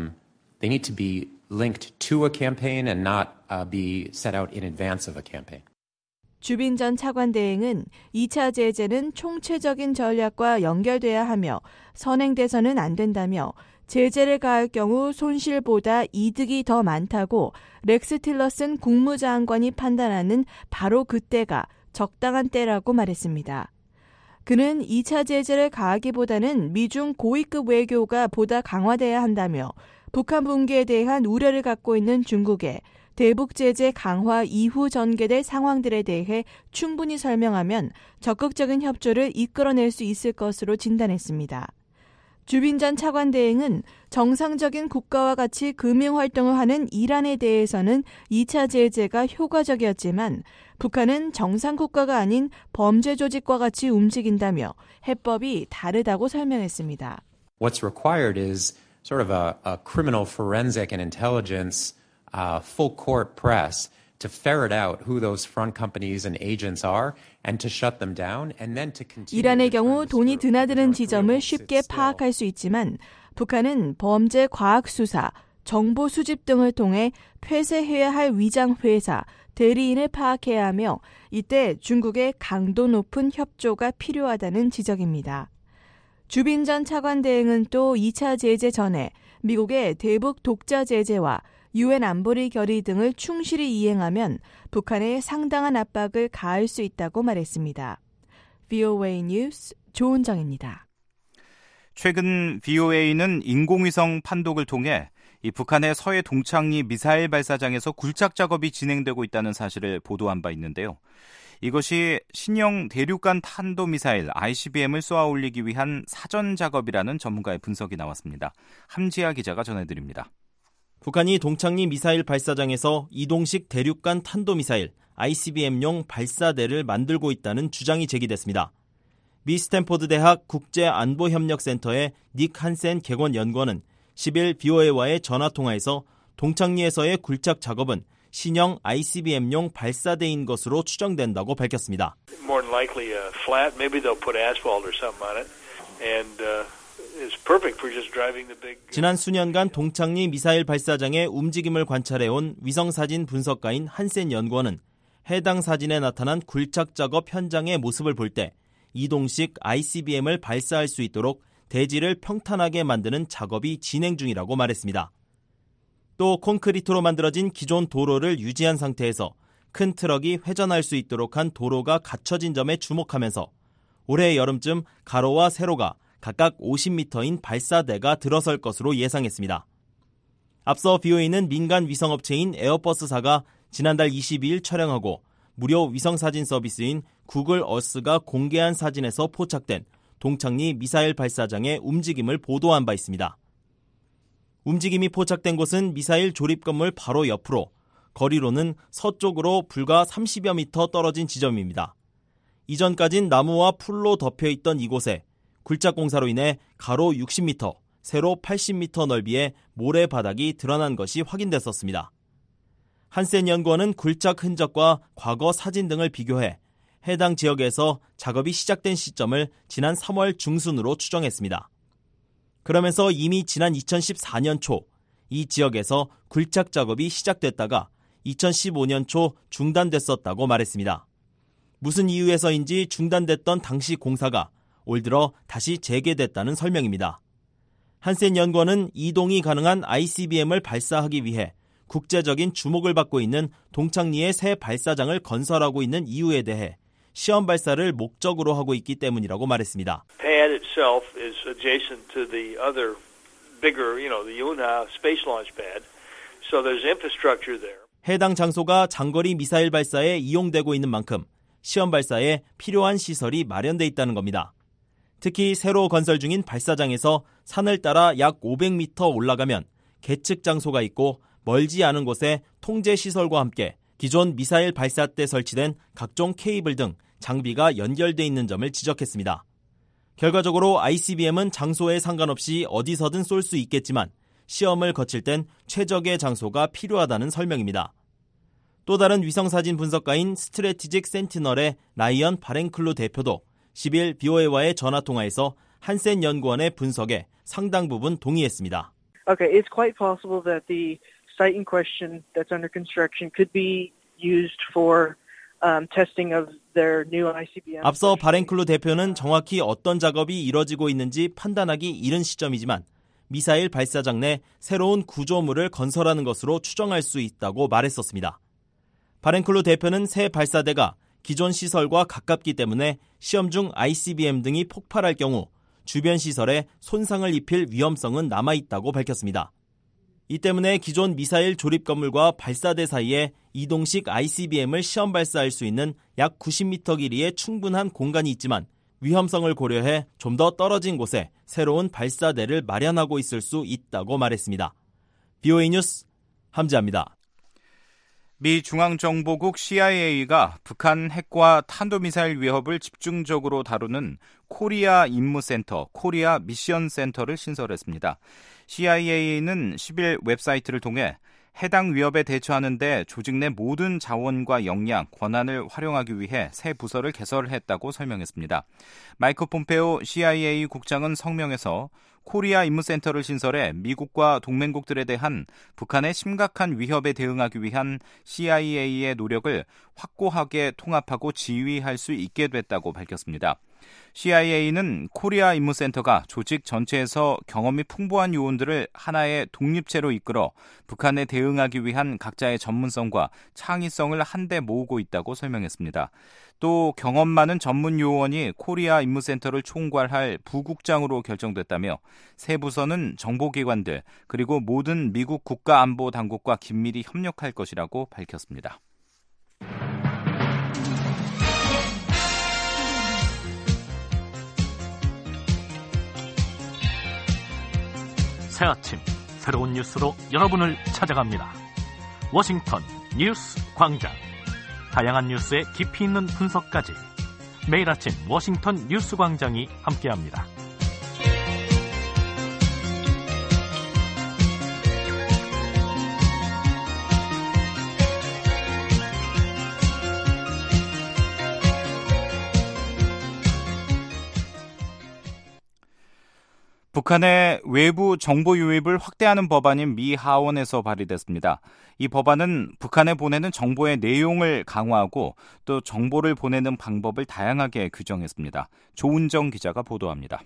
linked to a campaign and not be set out in advance of a campaign. 주빈 전 차관 대행은 2차 제재는 총체적인 전략과 연결돼야 하며 선행돼서는 안 된다며 제재를 가할 경우 손실보다 이득이 더 많다고 렉스 틸러슨 국무장관이 판단하는 바로 그때가 적당한 때라고 말했습니다. 그는 2차 제재를 가하기보다는 미중 고위급 외교가 보다 강화돼야 한다며 북한 붕괴에 대한 우려를 갖고 있는 중국에 대북 제재 강화 이후 전개될 상황들에 대해 충분히 설명하면 적극적인 협조를 이끌어낼 수 있을 것으로 진단했습니다. 주빈 전 차관 대행은 정상적인 국가와 같이 금융활동을 하는 이란에 대해서는 2차 제재가 효과적이었지만 북한은 정상국가가 아닌 범죄 조직과 같이 움직인다며 해법이 다르다고 설명했습니다. What's required is sort of a criminal forensic and intelligence full court press to ferret out who those front companies and agents are and to shut them down and then to continue. 이란의 경우 돈이 드나드는 지점을 쉽게 파악할 수 있지만 북한은 범죄 과학 수사, 정보 수집 등을 통해 폐쇄해야 할 위장 회사, 대리인을 파악해야 하며 이때 중국의 강도 높은 협조가 필요하다는 지적입니다. 주빈 전 차관 대행은 또 2차 제재 전에 미국의 대북 독자 제재와 유엔 안보리 결의 등을 충실히 이행하면 북한에 상당한 압박을 가할 수 있다고 말했습니다. VOA 뉴스 조은정입니다. 최근 VOA는 인공위성 판독을 통해 이 북한의 서해 동창리 미사일 발사장에서 굴착 작업이 진행되고 있다는 사실을 보도한 바 있는데요. 이것이 신형 대륙간 탄도미사일 ICBM을 쏘아 올리기 위한 사전 작업이라는 전문가의 분석이 나왔습니다. 함지아 기자가 전해드립니다. 북한이 동창리 미사일 발사장에서 이동식 대륙간 탄도미사일 ICBM용 발사대를 만들고 있다는 주장이 제기됐습니다. 미 스탠포드 대학 국제안보협력센터의 닉 한센 객원 연구원은 10일 BOA와의 전화통화에서 동창리에서의 굴착 작업은 신형 ICBM용 발사대인 것으로 추정된다고 밝혔습니다. More than likely flat, maybe they'll put asphalt or something on it, and it's perfect for just driving the big. 지난 수년간 동창리 미사일 발사장의 움직임을 관찰해온 위성사진 분석가인 한센 연구원은 해당 사진에 나타난 굴착 작업 현장의 모습을 볼 때 이동식 ICBM을 발사할 수 있도록 대지를 평탄하게 만드는 작업이 진행 중이라고 말했습니다. 또 콘크리트로 만들어진 기존 도로를 유지한 상태에서 큰 트럭이 회전할 수 있도록 한 도로가 갖춰진 점에 주목하면서 올해 여름쯤 가로와 세로가 각각 50m인 발사대가 들어설 것으로 예상했습니다. 앞서 BOA는 민간 위성업체인 에어버스사가 지난달 22일 촬영하고 무료 위성사진 서비스인 구글 어스가 공개한 사진에서 포착된 동창리 미사일 발사장의 움직임을 보도한 바 있습니다. 움직임이 포착된 곳은 미사일 조립 건물 바로 옆으로 거리로는 서쪽으로 불과 30여 미터 떨어진 지점입니다. 이전까진 나무와 풀로 덮여있던 이곳에 굴착 공사로 인해 가로 60m, 세로 80m 넓이의 모래바닥이 드러난 것이 확인됐었습니다. 한센 연구원은 굴착 흔적과 과거 사진 등을 비교해 해당 지역에서 작업이 시작된 시점을 지난 3월 중순으로 추정했습니다. 그러면서 이미 지난 2014년 초 이 지역에서 굴착 작업이 시작됐다가 2015년 초 중단됐었다고 말했습니다. 무슨 이유에서인지 중단됐던 당시 공사가 올 들어 다시 재개됐다는 설명입니다. 한센 연구원은 이동이 가능한 ICBM을 발사하기 위해 국제적인 주목을 받고 있는 동창리의 새 발사장을 건설하고 있는 이유에 대해 시험 발사를 목적으로 하고 있기 때문이라고 말했습니다. Pad itself is adjacent to the other bigger, the Yuna space launch pad. So there's infrastructure there. 해당 장소가 장거리 미사일 발사에 이용되고 있는 만큼 시험 발사에 필요한 시설이 마련돼 있다는 겁니다. 특히 새로 건설 중인 발사장에서 산을 따라 약 500m 올라가면 계측 장소가 있고 멀지 않은 곳에 통제 시설과 함께 기존 미사일 발사 때 설치된 각종 케이블 등 장비가 연결돼 있는 점을 지적했습니다. 결과적으로 ICBM은 장소에 상관없이 어디서든 쏠 수 있겠지만 시험을 거칠 땐 최적의 장소가 필요하다는 설명입니다. 또 다른 위성사진 분석가인 스트래티직 센티널의 라이언 바렌클루 대표도 10일 BOA와의 전화통화에서 한센 연구원의 분석에 상당 부분 동의했습니다. Okay, it's quite possible that the site in question that's under construction could be used for testing of their new ICBM. 앞서 바렌클루 대표는 정확히 어떤 작업이 이뤄지고 있는지 판단하기 이른 시점이지만 미사일 발사장 내 새로운 구조물을 건설하는 것으로 추정할 수 있다고 말했었습니다. 바렌클루 대표는 새 발사대가 기존 시설과 가깝기 때문에 시험 중 ICBM 등이 폭발할 경우 주변 시설에 손상을 입힐 위험성은 남아있다고 밝혔습니다. 이 때문에 기존 미사일 조립 건물과 발사대 사이에 이동식 ICBM을 시험 발사할 수 있는 약 90m 길이의 충분한 공간이 있지만 위험성을 고려해 좀 더 떨어진 곳에 새로운 발사대를 마련하고 있을 수 있다고 말했습니다. BOA 뉴스 함지아입니다. 미 중앙정보국 CIA가 북한 핵과 탄도미사일 위협을 집중적으로 다루는 코리아 임무센터, 코리아 미션 센터를 신설했습니다. CIA는 10일 웹사이트를 통해 해당 위협에 대처하는 데 조직 내 모든 자원과 역량, 권한을 활용하기 위해 새 부서를 개설했다고 설명했습니다. 마이크 폼페오 CIA 국장은 성명에서 코리아 임무센터를 신설해 미국과 동맹국들에 대한 북한의 심각한 위협에 대응하기 위한 CIA의 노력을 확고하게 통합하고 지휘할 수 있게 됐다고 밝혔습니다. CIA는 코리아 임무센터가 조직 전체에서 경험이 풍부한 요원들을 하나의 독립체로 이끌어 북한에 대응하기 위한 각자의 전문성과 창의성을 한데 모으고 있다고 설명했습니다. 또 경험 많은 전문 요원이 코리아 임무센터를 총괄할 부국장으로 결정됐다며 새 부서는 정보기관들 그리고 모든 미국 국가안보당국과 긴밀히 협력할 것이라고 밝혔습니다. 새 아침 새로운 뉴스로 여러분을 찾아갑니다. 워싱턴 뉴스 광장. 다양한 뉴스의 깊이 있는 분석까지 매일 아침 워싱턴 뉴스 광장이 함께합니다. 북한의 외부 정보 유입을 확대하는 법안인 미 하원에서 발의됐습니다. 이 법안은 북한에 보내는 정보의 내용을 강화하고 또 정보를 보내는 방법을 다양하게 규정했습니다. 조은정 기자가 보도합니다.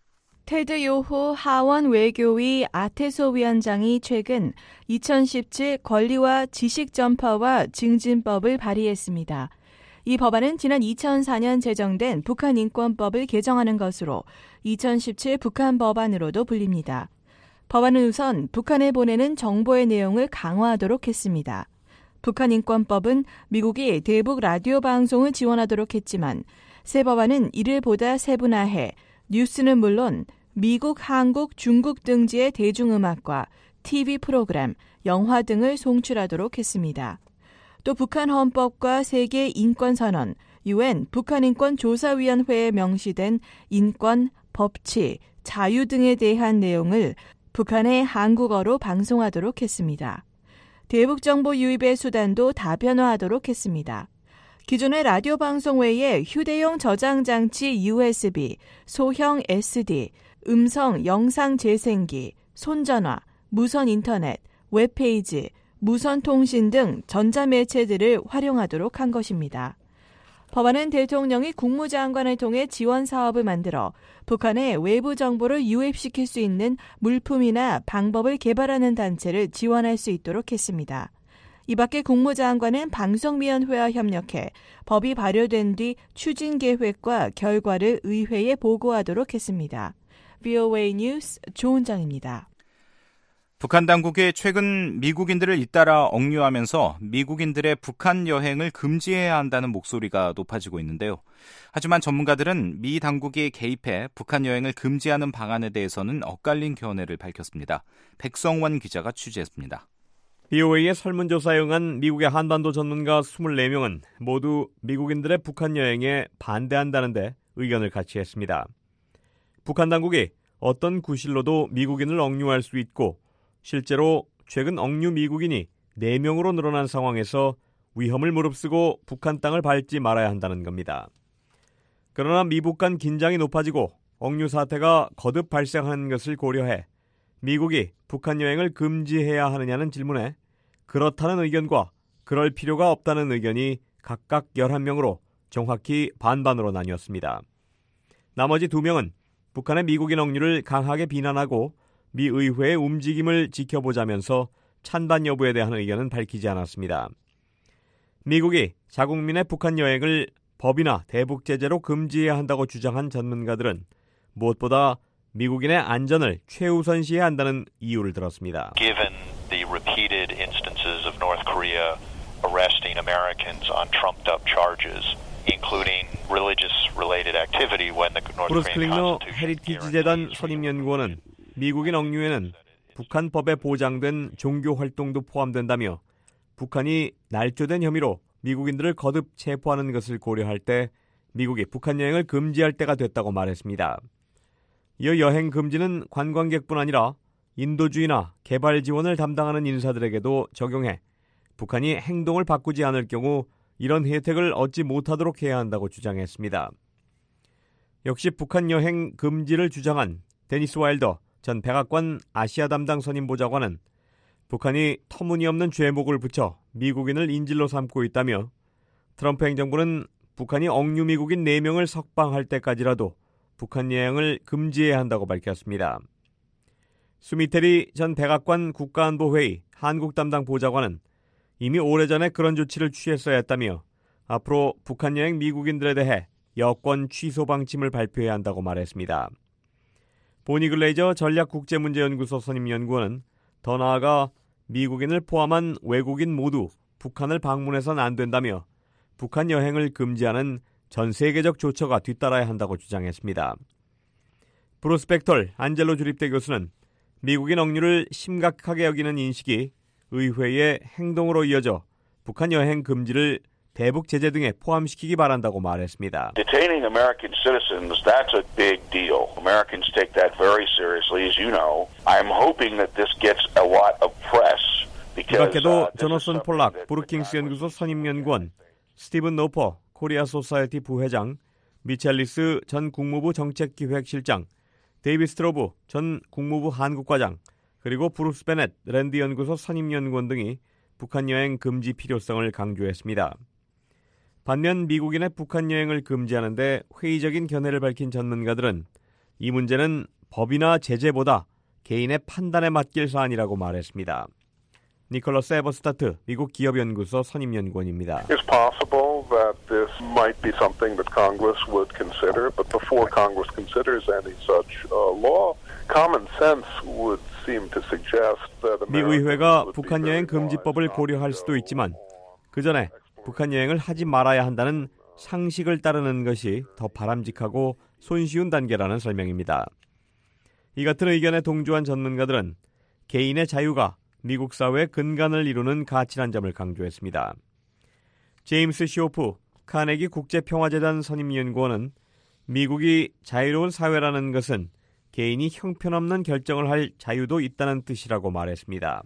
테드 요호 하원 외교위 아테소 위원장이 최근 2017 권리와 지식 전파와 증진법을 발의했습니다. 이 법안은 지난 2004년 제정된 북한 인권법을 개정하는 것으로 2017 북한 법안으로도 불립니다. 법안은 우선 북한에 보내는 정보의 내용을 강화하도록 했습니다. 북한 인권법은 미국이 대북 라디오 방송을 지원하도록 했지만 새 법안은 이를 보다 세분화해 뉴스는 물론 미국, 한국, 중국 등지의 대중음악과 TV 프로그램, 영화 등을 송출하도록 했습니다. 또 북한 헌법과 세계 인권선언, UN 북한인권조사위원회에 명시된 인권, 법치, 자유 등에 대한 내용을 북한의 한국어로 방송하도록 했습니다. 대북 정보 유입의 수단도 다변화하도록 했습니다. 기존의 라디오 방송 외에 휴대용 저장 장치 USB, 소형 SD, 음성 영상 재생기, 손전화, 무선 인터넷, 웹페이지, 무선 통신 등 전자매체들을 활용하도록 한 것입니다. 법안은 대통령이 국무장관을 통해 지원 사업을 만들어 북한의 외부 정보를 유입시킬 수 있는 물품이나 방법을 개발하는 단체를 지원할 수 있도록 했습니다. 이 밖에 국무장관은 방송위원회와 협력해 법이 발효된 뒤 추진 계획과 결과를 의회에 보고하도록 했습니다. VOA 뉴스 조은정입니다. 북한 당국이 최근 미국인들을 잇따라 억류하면서 미국인들의 북한 여행을 금지해야 한다는 목소리가 높아지고 있는데요. 하지만 전문가들은 미 당국이 개입해 북한 여행을 금지하는 방안에 대해서는 엇갈린 견해를 밝혔습니다. 백성원 기자가 취재했습니다. BOA의 설문조사에 응한 미국의 한반도 전문가 24명은 모두 미국인들의 북한 여행에 반대한다는데 의견을 같이 했습니다. 북한 당국이 어떤 구실로도 미국인을 억류할 수 있고 실제로 최근 억류 미국인이 4명으로 늘어난 상황에서 위험을 무릅쓰고 북한 땅을 밟지 말아야 한다는 겁니다. 그러나 미북 간 긴장이 높아지고 억류 사태가 거듭 발생하는 것을 고려해 미국이 북한 여행을 금지해야 하느냐는 질문에 그렇다는 의견과 그럴 필요가 없다는 의견이 각각 11명으로 정확히 반반으로 나뉘었습니다. 나머지 2명은 북한의 미국인 억류를 강하게 비난하고 미 의회의 움직임을 지켜보자면서 찬반 여부에 대한 의견은 밝히지 않았습니다. 미국이 자국민의 북한 여행을 법이나 대북 제재로 금지해야 한다고 주장한 전문가들은 무엇보다 미국인의 안전을 최우선시해야 한다는 이유를 들었습니다. Given the repeated instances of North Korea arresting Americans on trumped up charges, including religious-related activity when the North 브루스 Korean 클링너 Constitution 헤리티지 재단 선임연구원은 미국인 억류에는 북한 법에 보장된 종교 활동도 포함된다며 북한이 날조된 혐의로 미국인들을 거듭 체포하는 것을 고려할 때 미국이 북한 여행을 금지할 때가 됐다고 말했습니다. 이어 여행 금지는 관광객뿐 아니라 인도주의나 개발 지원을 담당하는 인사들에게도 적용해 북한이 행동을 바꾸지 않을 경우 이런 혜택을 얻지 못하도록 해야 한다고 주장했습니다. 역시 북한 여행 금지를 주장한 데니스 와일더 전 백악관 아시아 담당 선임보좌관은 북한이 터무니없는 죄목을 붙여 미국인을 인질로 삼고 있다며 트럼프 행정부는 북한이 억류 미국인 4명을 석방할 때까지라도 북한 여행을 금지해야 한다고 밝혔습니다. 수미테리 전 백악관 국가안보회의 한국 담당 보좌관은 이미 오래전에 그런 조치를 취했어야 했다며 앞으로 북한 여행 미국인들에 대해 여권 취소 방침을 발표해야 한다고 말했습니다. 보니 글레이저 전략국제문제연구소 선임연구원은 더 나아가 미국인을 포함한 외국인 모두 북한을 방문해서는 안 된다며 북한 여행을 금지하는 전 세계적 조처가 뒤따라야 한다고 주장했습니다. 브루스 벡털 안젤로 주립대 교수는 미국인 억류를 심각하게 여기는 인식이 의회의 행동으로 이어져 북한 여행 금지를 대북 제재 등에 포함시키기 바란다고 말했습니다. Detaining American citizens, that's a big deal. Americans take that very seriously, as you know. I'm hoping that this gets a lot of press. 이 밖에도 조너슨 폴락 브루킹스 연구소 선임연구원, 스티븐 노퍼 코리아 소사이티 부회장, 미첼리스 전 국무부 정책기획실장, 데이비 스트로브 전 국무부 한국과장, 그리고 브루스 베넷 랜드 연구소 선임연구원 등이 북한 여행 금지 필요성을 강조했습니다. 반면 미국인의 북한 여행을 금지하는데 회의적인 견해를 밝힌 전문가들은 이 문제는 법이나 제재보다 개인의 판단에 맡길 사안이라고 말했습니다. 니콜러스 에버스타트 미국 기업연구소 선임연구원입니다. It's possible that this might be something that Congress would consider, but before Congress considers any such law, common sense would seem to suggest that 미 의회가 북한 여행 금지법을 고려할 수도 있지만 그 전에 북한 여행을 하지 말아야 한다는 상식을 따르는 것이 더 바람직하고 손쉬운 단계라는 설명입니다. 이 같은 의견에 동조한 전문가들은 개인의 자유가 미국 사회의 근간을 이루는 가치란 점을 강조했습니다. 제임스 쇼프 카네기 국제평화재단 선임연구원은 미국이 자유로운 사회라는 것은 개인이 형편없는 결정을 할 자유도 있다는 뜻이라고 말했습니다.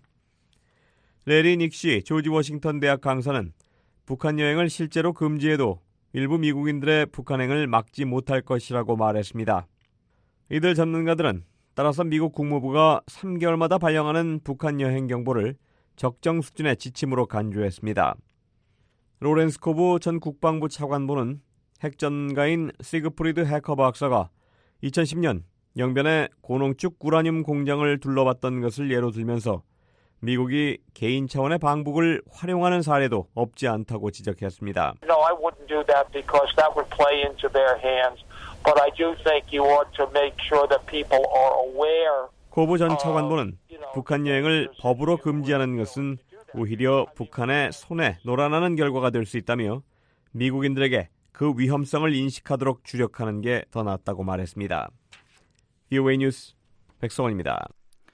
레리 닉시 조지 워싱턴 대학 강사는 북한 여행을 실제로 금지해도 일부 미국인들의 북한행을 막지 못할 것이라고 말했습니다. 이들 전문가들은 따라서 미국 국무부가 3개월마다 발령하는 북한 여행 경보를 적정 수준의 지침으로 간주했습니다. 로렌스 코브 전 국방부 차관보는 핵전가인 시그프리드 해커 박사가 2010년 영변의 고농축 우라늄 공장을 둘러봤던 것을 예로 들면서 미국이 개인 차원의 방북을 활용하는 사례도 없지 않다고 지적했습니다. No, I wouldn't do that because that would play into their hands. But I do think you ought to make sure that people are aware. 코브 전 차관보는 북한 여행을 법으로 금지하는 것은 오히려 북한의 손에 놀아나는 결과가 될 수 있다며 미국인들에게 그 위험성을 인식하도록 주력하는 게 더 낫다고 말했습니다. VOA 뉴스 백성원입니다.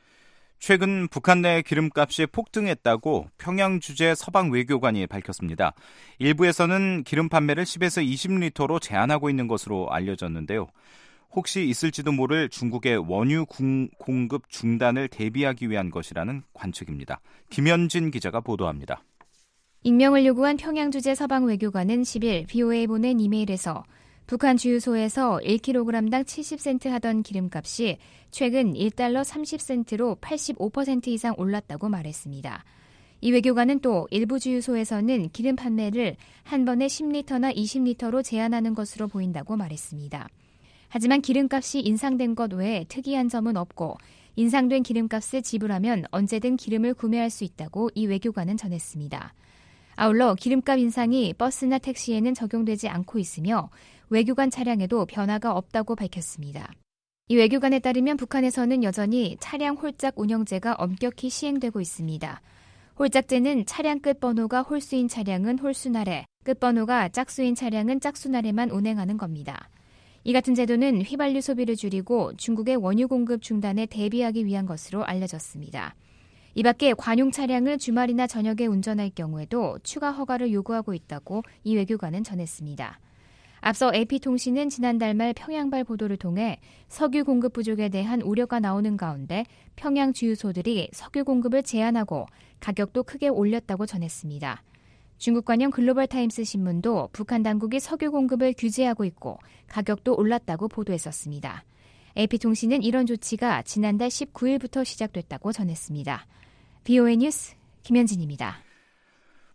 최근 북한 내 기름값이 폭등했다고 평양 주재 서방 외교관이 밝혔습니다. 일부에서는 기름 판매를 10에서 20리터로 제한하고 있는 것으로 알려졌는데요. 혹시 있을지도 모를 중국의 원유 공급 중단을 대비하기 위한 것이라는 관측입니다. 김현진 기자가 보도합니다. 익명을 요구한 평양 주재 서방 외교관은 10일 BOA에 보낸 이메일에서 북한 주유소에서 1kg당 70센트 하던 기름값이 최근 1달러 30센트로 85% 이상 올랐다고 말했습니다. 이 외교관은 또 일부 주유소에서는 기름 판매를 한 번에 10리터나 20리터로 제한하는 것으로 보인다고 말했습니다. 하지만 기름값이 인상된 것 외에 특이한 점은 없고 인상된 기름값을 지불하면 언제든 기름을 구매할 수 있다고 이 외교관은 전했습니다. 아울러 기름값 인상이 버스나 택시에는 적용되지 않고 있으며 외교관 차량에도 변화가 없다고 밝혔습니다. 이 외교관에 따르면 북한에서는 여전히 차량 홀짝 운영제가 엄격히 시행되고 있습니다. 홀짝제는 차량 끝번호가 홀수인 차량은 홀수 아래, 끝번호가 짝수인 차량은 짝수 아래만 운행하는 겁니다. 이 같은 제도는 휘발유 소비를 줄이고 중국의 원유 공급 중단에 대비하기 위한 것으로 알려졌습니다. 이 밖에 관용 차량을 주말이나 저녁에 운전할 경우에도 추가 허가를 요구하고 있다고 이 외교관은 전했습니다. 앞서 AP통신은 지난달 말 평양발 보도를 통해 석유 공급 부족에 대한 우려가 나오는 가운데 평양 주유소들이 석유 공급을 제한하고 가격도 크게 올렸다고 전했습니다. 중국 관영 글로벌타임스 신문도 북한 당국이 석유 공급을 규제하고 있고 가격도 올랐다고 보도했었습니다. AP통신은 이런 조치가 지난달 19일부터 시작됐다고 전했습니다. VOA 뉴스 김현진입니다.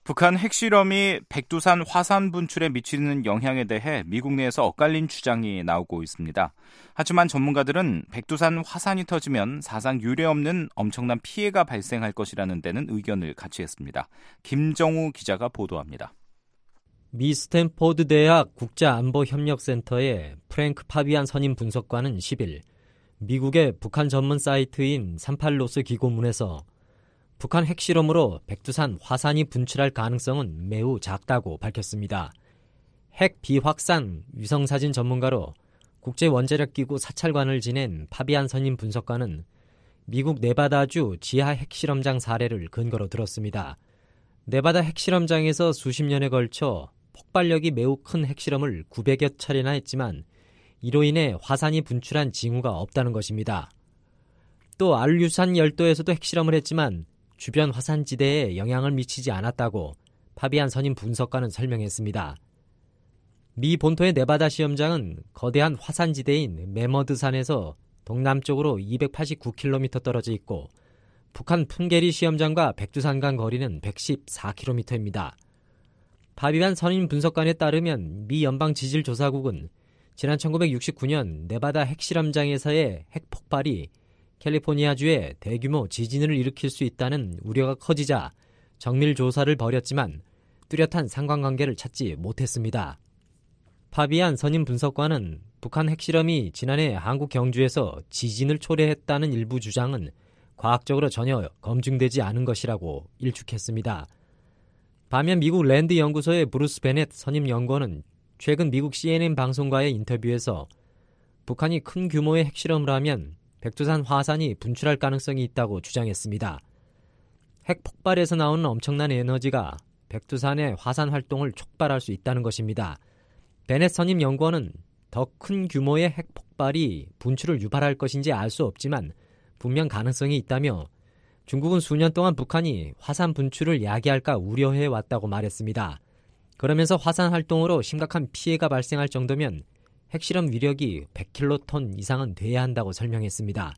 북한 핵실험이 백두산 화산 분출에 미치는 영향에 대해 미국 내에서 엇갈린 주장이 나오고 있습니다. 하지만 전문가들은 백두산 화산이 터지면 사상 유례 없는 엄청난 피해가 발생할 것이라는 데는 의견을 같이 했습니다. 김정우 기자가 보도합니다. 미 스탠포드 대학 국제안보협력센터의 프랭크 파비안 선임 분석관은 10일 미국의 북한 전문 사이트인 38로스 기고문에서 북한 핵실험으로 백두산 화산이 분출할 가능성은 매우 작다고 밝혔습니다. 핵 비확산 위성사진 전문가로 국제원자력기구 사찰관을 지낸 파비안 선임 분석관은 미국 네바다주 지하 핵실험장 사례를 근거로 들었습니다. 네바다 핵실험장에서 수십 년에 걸쳐 폭발력이 매우 큰 핵실험을 900여 차례나 했지만 이로 인해 화산이 분출한 징후가 없다는 것입니다. 또 알류산 열도에서도 핵실험을 했지만 주변 화산지대에 영향을 미치지 않았다고 파비안 선임 분석관은 설명했습니다. 미 본토의 네바다 시험장은 거대한 화산지대인 메머드산에서 동남쪽으로 289km 떨어져 있고 북한 풍계리 시험장과 백두산 간 거리는 114km입니다. 파비안 선임 분석관에 따르면 미 연방지질조사국은 지난 1969년 네바다 핵실험장에서의 핵폭발이 캘리포니아주에 대규모 지진을 일으킬 수 있다는 우려가 커지자 정밀 조사를 벌였지만 뚜렷한 상관관계를 찾지 못했습니다. 파비안 선임 분석관은 북한 핵실험이 지난해 한국 경주에서 지진을 초래했다는 일부 주장은 과학적으로 전혀 검증되지 않은 것이라고 일축했습니다. 반면 미국 랜드 연구소의 브루스 베넷 선임 연구원은 최근 미국 CNN 방송과의 인터뷰에서 북한이 큰 규모의 핵실험을 하면 백두산 화산이 분출할 가능성이 있다고 주장했습니다. 핵폭발에서 나오는 엄청난 에너지가 백두산의 화산 활동을 촉발할 수 있다는 것입니다. 베넷 선임 연구원은 더 큰 규모의 핵폭발이 분출을 유발할 것인지 알 수 없지만 분명 가능성이 있다며 중국은 수년 동안 북한이 화산 분출을 야기할까 우려해 왔다고 말했습니다. 그러면서 화산 활동으로 심각한 피해가 발생할 정도면 핵실험 위력이 100킬로톤 이상은 돼야 한다고 설명했습니다.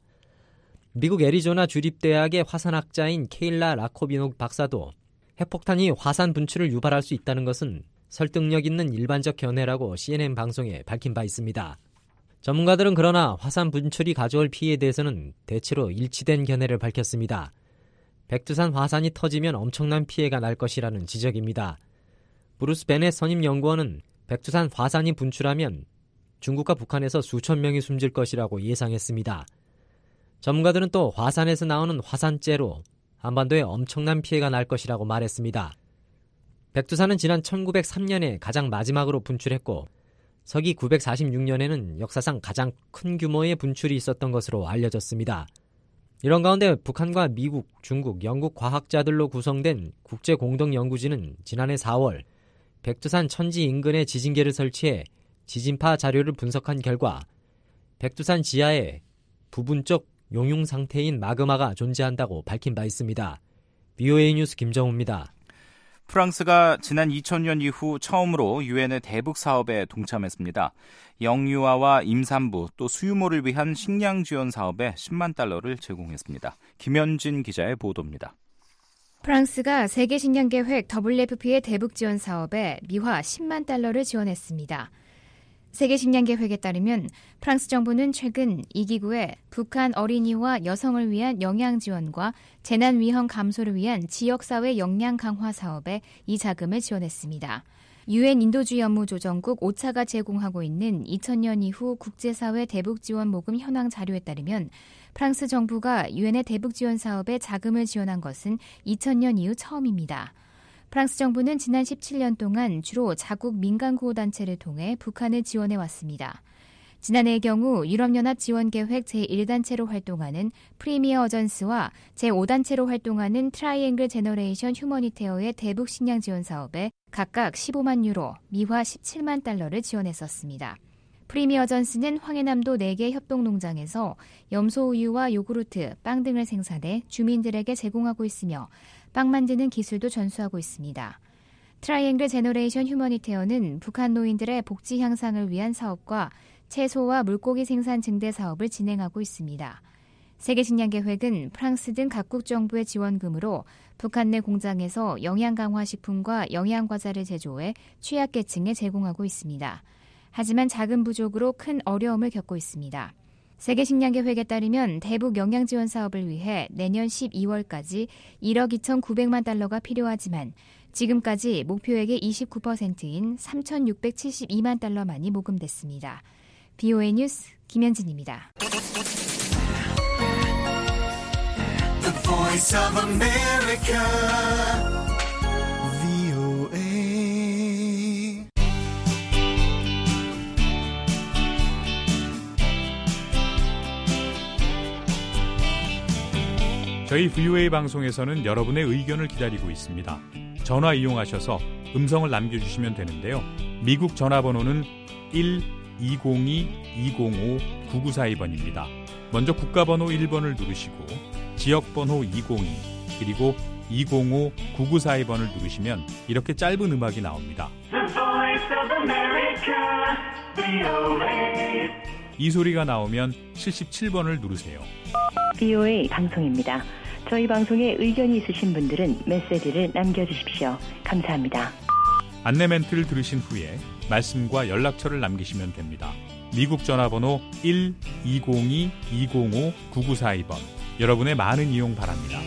미국 애리조나 주립대학의 화산학자인 케일라 라코비노 박사도 핵폭탄이 화산 분출을 유발할 수 있다는 것은 설득력 있는 일반적 견해라고 CNN 방송에 밝힌 바 있습니다. 전문가들은 그러나 화산 분출이 가져올 피해에 대해서는 대체로 일치된 견해를 밝혔습니다. 백두산 화산이 터지면 엄청난 피해가 날 것이라는 지적입니다. 브루스 베넷 선임 연구원은 백두산 화산이 분출하면 중국과 북한에서 수천 명이 숨질 것이라고 예상했습니다. 전문가들은 또 화산에서 나오는 화산재로 한반도에 엄청난 피해가 날 것이라고 말했습니다. 백두산은 지난 1903년에 가장 마지막으로 분출했고 서기 946년에는 역사상 가장 큰 규모의 분출이 있었던 것으로 알려졌습니다. 이런 가운데 북한과 미국, 중국, 영국 과학자들로 구성된 국제공동연구진은 지난해 4월 백두산 천지 인근에 지진계를 설치해 지진파 자료를 분석한 결과 백두산 지하에 부분적 용융 상태인 마그마가 존재한다고 밝힌 바 있습니다. VOA 뉴스 김정우입니다. 프랑스가 지난 2000년 이후 처음으로 유엔의 대북 사업에 동참했습니다. 영유아와 임산부 또 수유모를 위한 식량 지원 사업에 10만 달러를 제공했습니다. 김현진 기자의 보도입니다. 프랑스가 세계식량계획 WFP의 대북 지원 사업에 미화 10만 달러를 지원했습니다. 세계식량계획에 따르면 프랑스 정부는 최근 이 기구에 북한 어린이와 여성을 위한 영양 지원과 재난 위험 감소를 위한 지역사회 역량 강화 사업에 이 자금을 지원했습니다. 유엔 인도주의 업무조정국 오차가 제공하고 있는 2000년 이후 국제사회 대북지원 모금 현황 자료에 따르면 프랑스 정부가 유엔의 대북 지원 사업에 자금을 지원한 것은 2000년 이후 처음입니다. 프랑스 정부는 지난 17년 동안 주로 자국 민간구호단체를 통해 북한을 지원해왔습니다. 지난해의 경우 유럽연합 지원계획 제1단체로 활동하는 프리미어 어전스와 제5단체로 활동하는 트라이앵글 제너레이션 휴머니테어의 대북 식량 지원 사업에 각각 15만 유로, 미화 17만 달러를 지원했었습니다. 프리미어 어전스는 황해남도 4개 협동농장에서 염소우유와 요구르트, 빵 등을 생산해 주민들에게 제공하고 있으며 빵 만드는 기술도 전수하고 있습니다. 트라이앵글 제너레이션 휴머니테어는 북한 노인들의 복지 향상을 위한 사업과 채소와 물고기 생산 증대 사업을 진행하고 있습니다. 세계식량계획은 프랑스 등 각국 정부의 지원금으로 북한 내 공장에서 영양강화식품과 영양과자를 제조해 취약계층에 제공하고 있습니다. 하지만 자금 부족으로 큰 어려움을 겪고 있습니다. 세계식량계획에 따르면 대북 영양지원 사업을 위해 내년 12월까지 1억 2,900만 달러가 필요하지만 지금까지 목표액의 29%인 3,672만 달러만이 모금됐습니다. BOA 뉴스 김현진입니다. The Voice of America, VOA. 저희 VOA 방송에서는 여러분의 의견을 기다리고 있습니다. 전화 이용하셔서 음성을 남겨주시면 되는데요. 미국 전화번호는 1-202-205-9942번입니다. 먼저 국가번호 1번을 누르시고 지역번호 202 그리고 205-9942번을 누르시면 이렇게 짧은 음악이 나옵니다. The Voice of America, VOA. 이 소리가 나오면 77번을 누르세요. BOA 방송입니다. 저희 방송에 의견이 있으신 분들은 메시지를 남겨주십시오. 감사합니다. 안내 멘트를 들으신 후에 말씀과 연락처를 남기시면 됩니다. 미국 전화번호 1-202-205-9942번. 여러분의 많은 이용 바랍니다.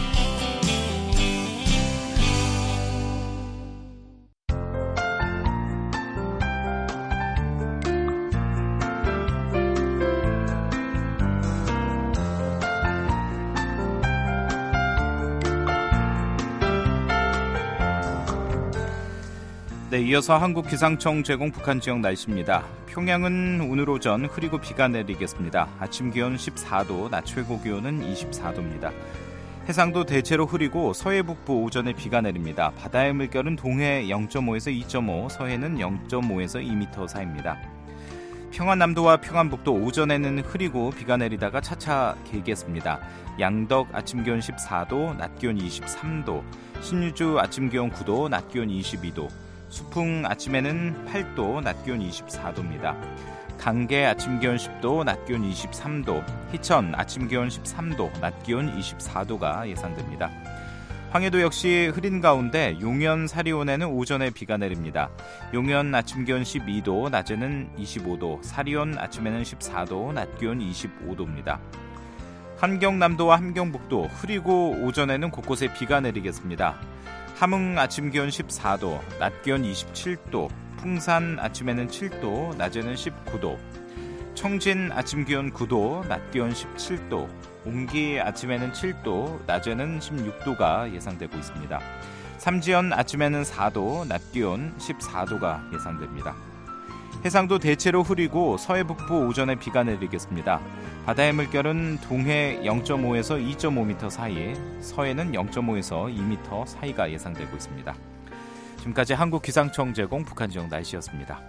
네, 이어서 한국기상청 제공 북한 지역 날씨입니다. 평양은 오늘 오전 흐리고 비가 내리겠습니다. 아침 기온 14도, 낮 최고 기온은 24도입니다. 해상도 대체로 흐리고 서해 북부 오전에 비가 내립니다. 바다의 물결은 동해 0.5에서 2.5, 서해는 0.5에서 2m 사이입니다. 평안남도와 평안북도 오전에는 흐리고 비가 내리다가 차차 개겠습니다. 양덕 아침 기온 14도, 낮 기온 23도, 신유주 아침 기온 9도, 낮 기온 22도, 수풍 아침에는 8도, 낮 기온 24도입니다. 강계 아침 기온 10도, 낮 기온 23도, 희천 아침 기온 13도, 낮 기온 24도가 예상됩니다. 황해도 역시 흐린 가운데 용연 사리온에는 오전에 비가 내립니다. 용연 아침 기온 12도, 낮에는 25도, 사리온 아침에는 14도, 낮 기온 25도입니다. 함경남도와 함경북도 흐리고 오전에는 곳곳에 비가 내리겠습니다. 함흥 아침 기온 14도, 낮 기온 27도, 풍산 아침에는 7도, 낮에는 19도, 청진 아침 기온 9도, 낮 기온 17도, 옹기 아침에는 7도, 낮에는 16도가 예상되고 있습니다. 삼지연 아침에는 4도, 낮 기온 14도가 예상됩니다. 해상도 대체로 흐리고 서해 북부 오전에 비가 내리겠습니다. 바다의 물결은 동해 0.5에서 2.5m 사이, 서해는 0.5에서 2m 사이가 예상되고 있습니다. 지금까지 한국기상청 제공 북한 지역 날씨였습니다.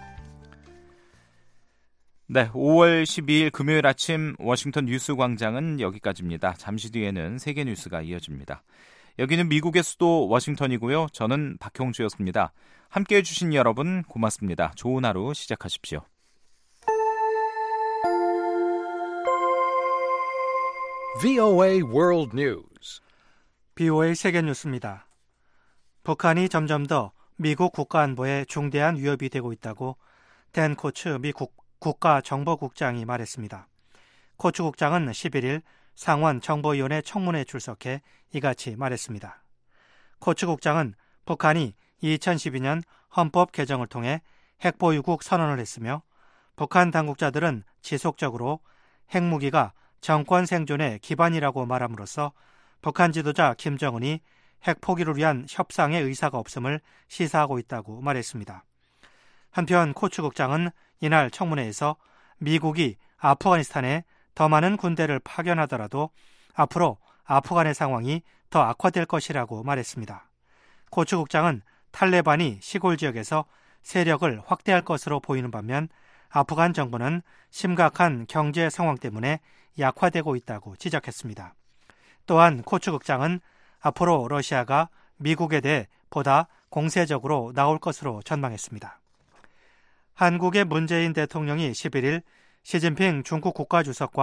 네, 5월 12일 금요일 아침 워싱턴 뉴스 광장은 여기까지입니다. 잠시 뒤에는 세계 뉴스가 이어집니다. 여기는 미국의 수도 워싱턴이고요. 저는 박형주였습니다. 함께해 주신 여러분 고맙습니다. 좋은 하루 시작하십시오. VOA World News. BOA 세계 뉴스입니다. 북한이 점점 더 미국 국가안보에 중대한 위협이 되고 있다고 댄 코츠 미국 국가정보국장이 말했습니다. 코츠 국장은 11일 상원 정보위원회 청문회에 출석해 이같이 말했습니다. 코츠 국장은 북한이 2012년 헌법 개정을 통해 핵보유국 선언을 했으며 북한 당국자들은 지속적으로 핵무기가 정권 생존의 기반이라고 말함으로써 북한 지도자 김정은이 핵포기를 위한 협상의 의사가 없음을 시사하고 있다고 말했습니다. 한편 코츠 국장은 이날 청문회에서 미국이 아프가니스탄에 더 많은 군대를 파견하더라도 앞으로 아프간의 상황이 더 악화될 것이라고 말했습니다. 코츠 국장은 탈레반이 시골 지역에서 세력을 확대할 것으로 보이는 반면 아프간 정부는 심각한 경제 상황 때문에 약화되고 있다고 지적했습니다. 또한 코츠 국장은 앞으로 러시아가 미국에 대해 보다 공세적으로 나올 것으로 전망했습니다. 한국의 문재인 대통령이 11일 시진핑 중국 국가주석과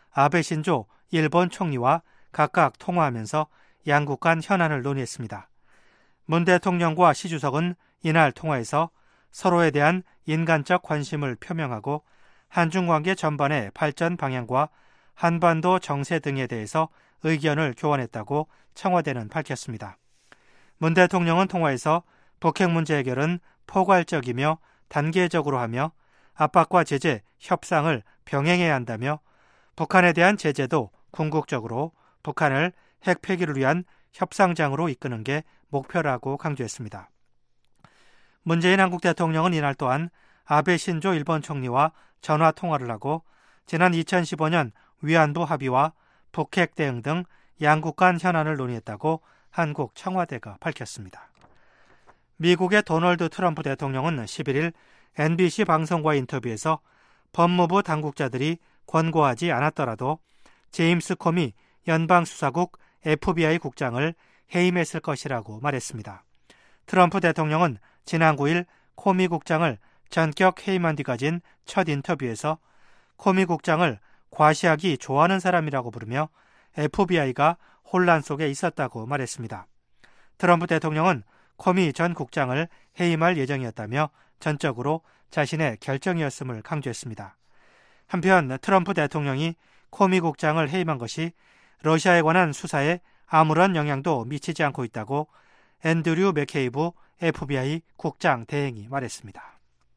아베 신조 일본 총리와 각각 통화하면서 양국 간 현안을 논의했습니다. 문 대통령과 시 주석은 이날 통화에서 서로에 대한 인간적 관심을 표명하고 한중관계 전반의 발전 방향과 한반도 정세 등에 대해서 의견을 교환했다고 청와대는 밝혔습니다. 문 대통령은 통화에서 북핵 문제 해결은 포괄적이며 단계적으로 하며 압박과 제재, 협상을 병행해야 한다며 북한에 대한 제재도 궁극적으로 북한을 핵 폐기를 위한 협상장으로 이끄는 게 목표라고 강조했습니다. 문재인 한국 대통령은 이날 또한 아베 신조 일본 총리와 전화 통화를 하고 지난 2015년 위안부 합의와 북핵 대응 등 양국 간 현안을 논의했다고 한국 청와대가 밝혔습니다. 미국의 도널드 트럼프 대통령은 11일 NBC 방송과의 인터뷰에서 법무부 당국자들이 권고하지 않았더라도 제임스 코미 연방수사국 FBI 국장을 해임했을 것이라고 말했습니다. 트럼프 대통령은 지난 9일 코미 국장을 전격 해임한 뒤 가진 첫 인터뷰에서 코미 국장을 과시하기 좋아하는 사람이라고 부르며 FBI가 혼란 속에 있었다고 말했습니다. 트럼프 대통령은 코미 전 국장을 해임할 예정이었다며 전적으로 자신의 결정이었음을 강조했습니다. 한편 트럼프 대통령이 코미 국장을 해임한 것이 러시아에 관한 수사에 아무런 영향도 미치지 않고 있다고 앤드류 맥케이브 FBI 국장 대행이 말했습니다.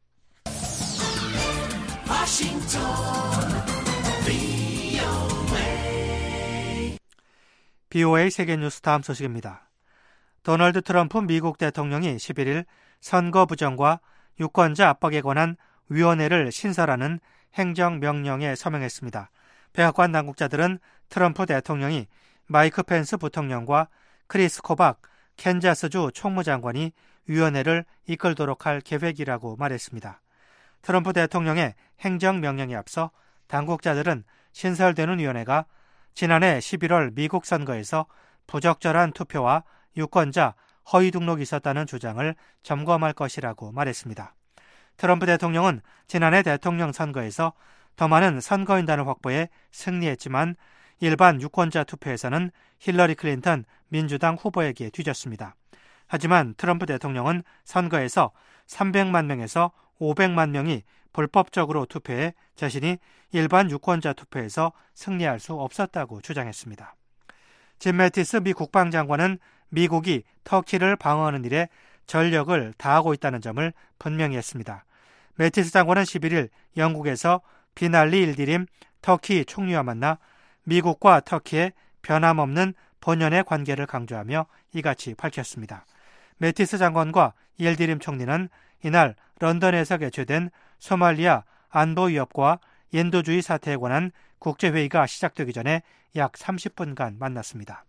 BOA 세계뉴스 다음 소식입니다. 도널드 트럼프 미국 대통령이 11일 선거 부정과 유권자 압박에 관한 위원회를 신설하는 행정명령에 서명했습니다. 백악관 당국자들은 트럼프 대통령이 마이크 펜스 부통령과 크리스 코박 캔자스주 총무장관이 위원회를 이끌도록 할 계획이라고 말했습니다. 트럼프 대통령의 행정명령에 앞서 당국자들은 신설되는 위원회가 지난해 11월 미국 선거에서 부적절한 투표와 유권자 허위 등록이 있었다는 주장을 점검할 것이라고 말했습니다. 트럼프 대통령은 지난해 대통령 선거에서 더 많은 선거인단을 확보해 승리했지만 일반 유권자 투표에서는 힐러리 클린턴 민주당 후보에게 뒤졌습니다. 하지만 트럼프 대통령은 선거에서 300만 명에서 500만 명이 불법적으로 투표해 자신이 일반 유권자 투표에서 승리할 수 없었다고 주장했습니다. 짐 매티스 미 국방장관은 미국이 터키를 방어하는 일에 전력을 다하고 있다는 점을 분명히 했습니다. 매티스 장관은 11일 영국에서 비날리 일디림 터키 총리와 만나 미국과 터키의 변함없는 본연의 관계를 강조하며 이같이 밝혔습니다. 매티스 장관과 일디림 총리는 이날 런던에서 개최된 소말리아 안보 위협과 인도주의 사태에 관한 국제회의가 시작되기 전에 약 30분간 만났습니다.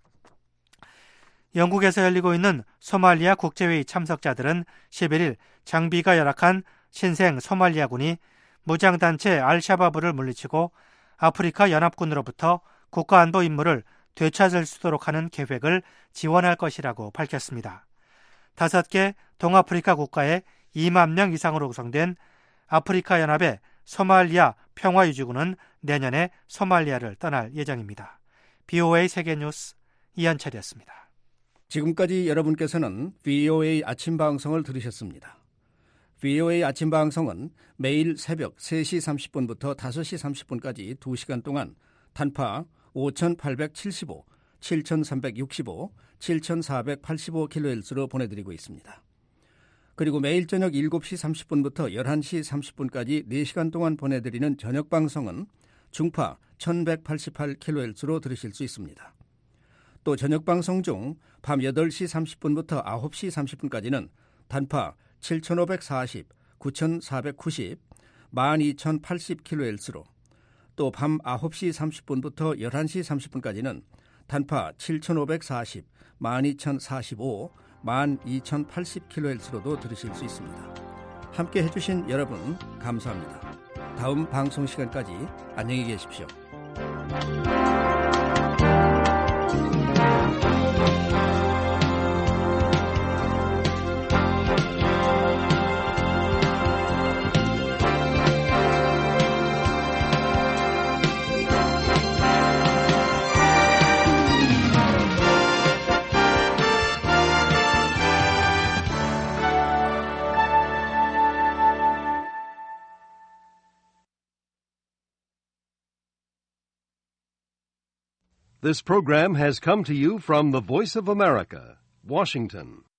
영국에서 열리고 있는 소말리아 국제회의 참석자들은 11일 장비가 열악한 신생 소말리아군이 무장단체 알샤바브를 물리치고 아프리카 연합군으로부터 국가안보 임무를 되찾을 수 있도록 하는 계획을 지원할 것이라고 밝혔습니다. 5개 동아프리카 국가의 2만 명 이상으로 구성된 아프리카 연합의 소말리아 평화유지군은 내년에 소말리아를 떠날 예정입니다. BOA 세계뉴스 이한철이었습니다. 지금까지 여러분께서는 VOA 아침 방송을 들으셨습니다. VOA 아침 방송은 매일 새벽 3시 30분부터 5시 30분까지 2시간 동안 단파 5875, 7365, 7485kHz로 보내드리고 있습니다. 그리고 매일 저녁 7시 30분부터 11시 30분까지 4시간 동안 보내드리는 저녁 방송은 중파 1188kHz로 들으실 수 있습니다. 또 저녁 방송 중 밤 8시 30분부터 9시 30분까지는 단파 7540, 9490, 12080kHz로 또 밤 9시 30분부터 11시 30분까지는 단파 7540, 12045, 12080kHz로도 들으실 수 있습니다. 함께 해주신 여러분 감사합니다. 다음 방송 시간까지 안녕히 계십시오. This program has come to you from the Voice of America, Washington.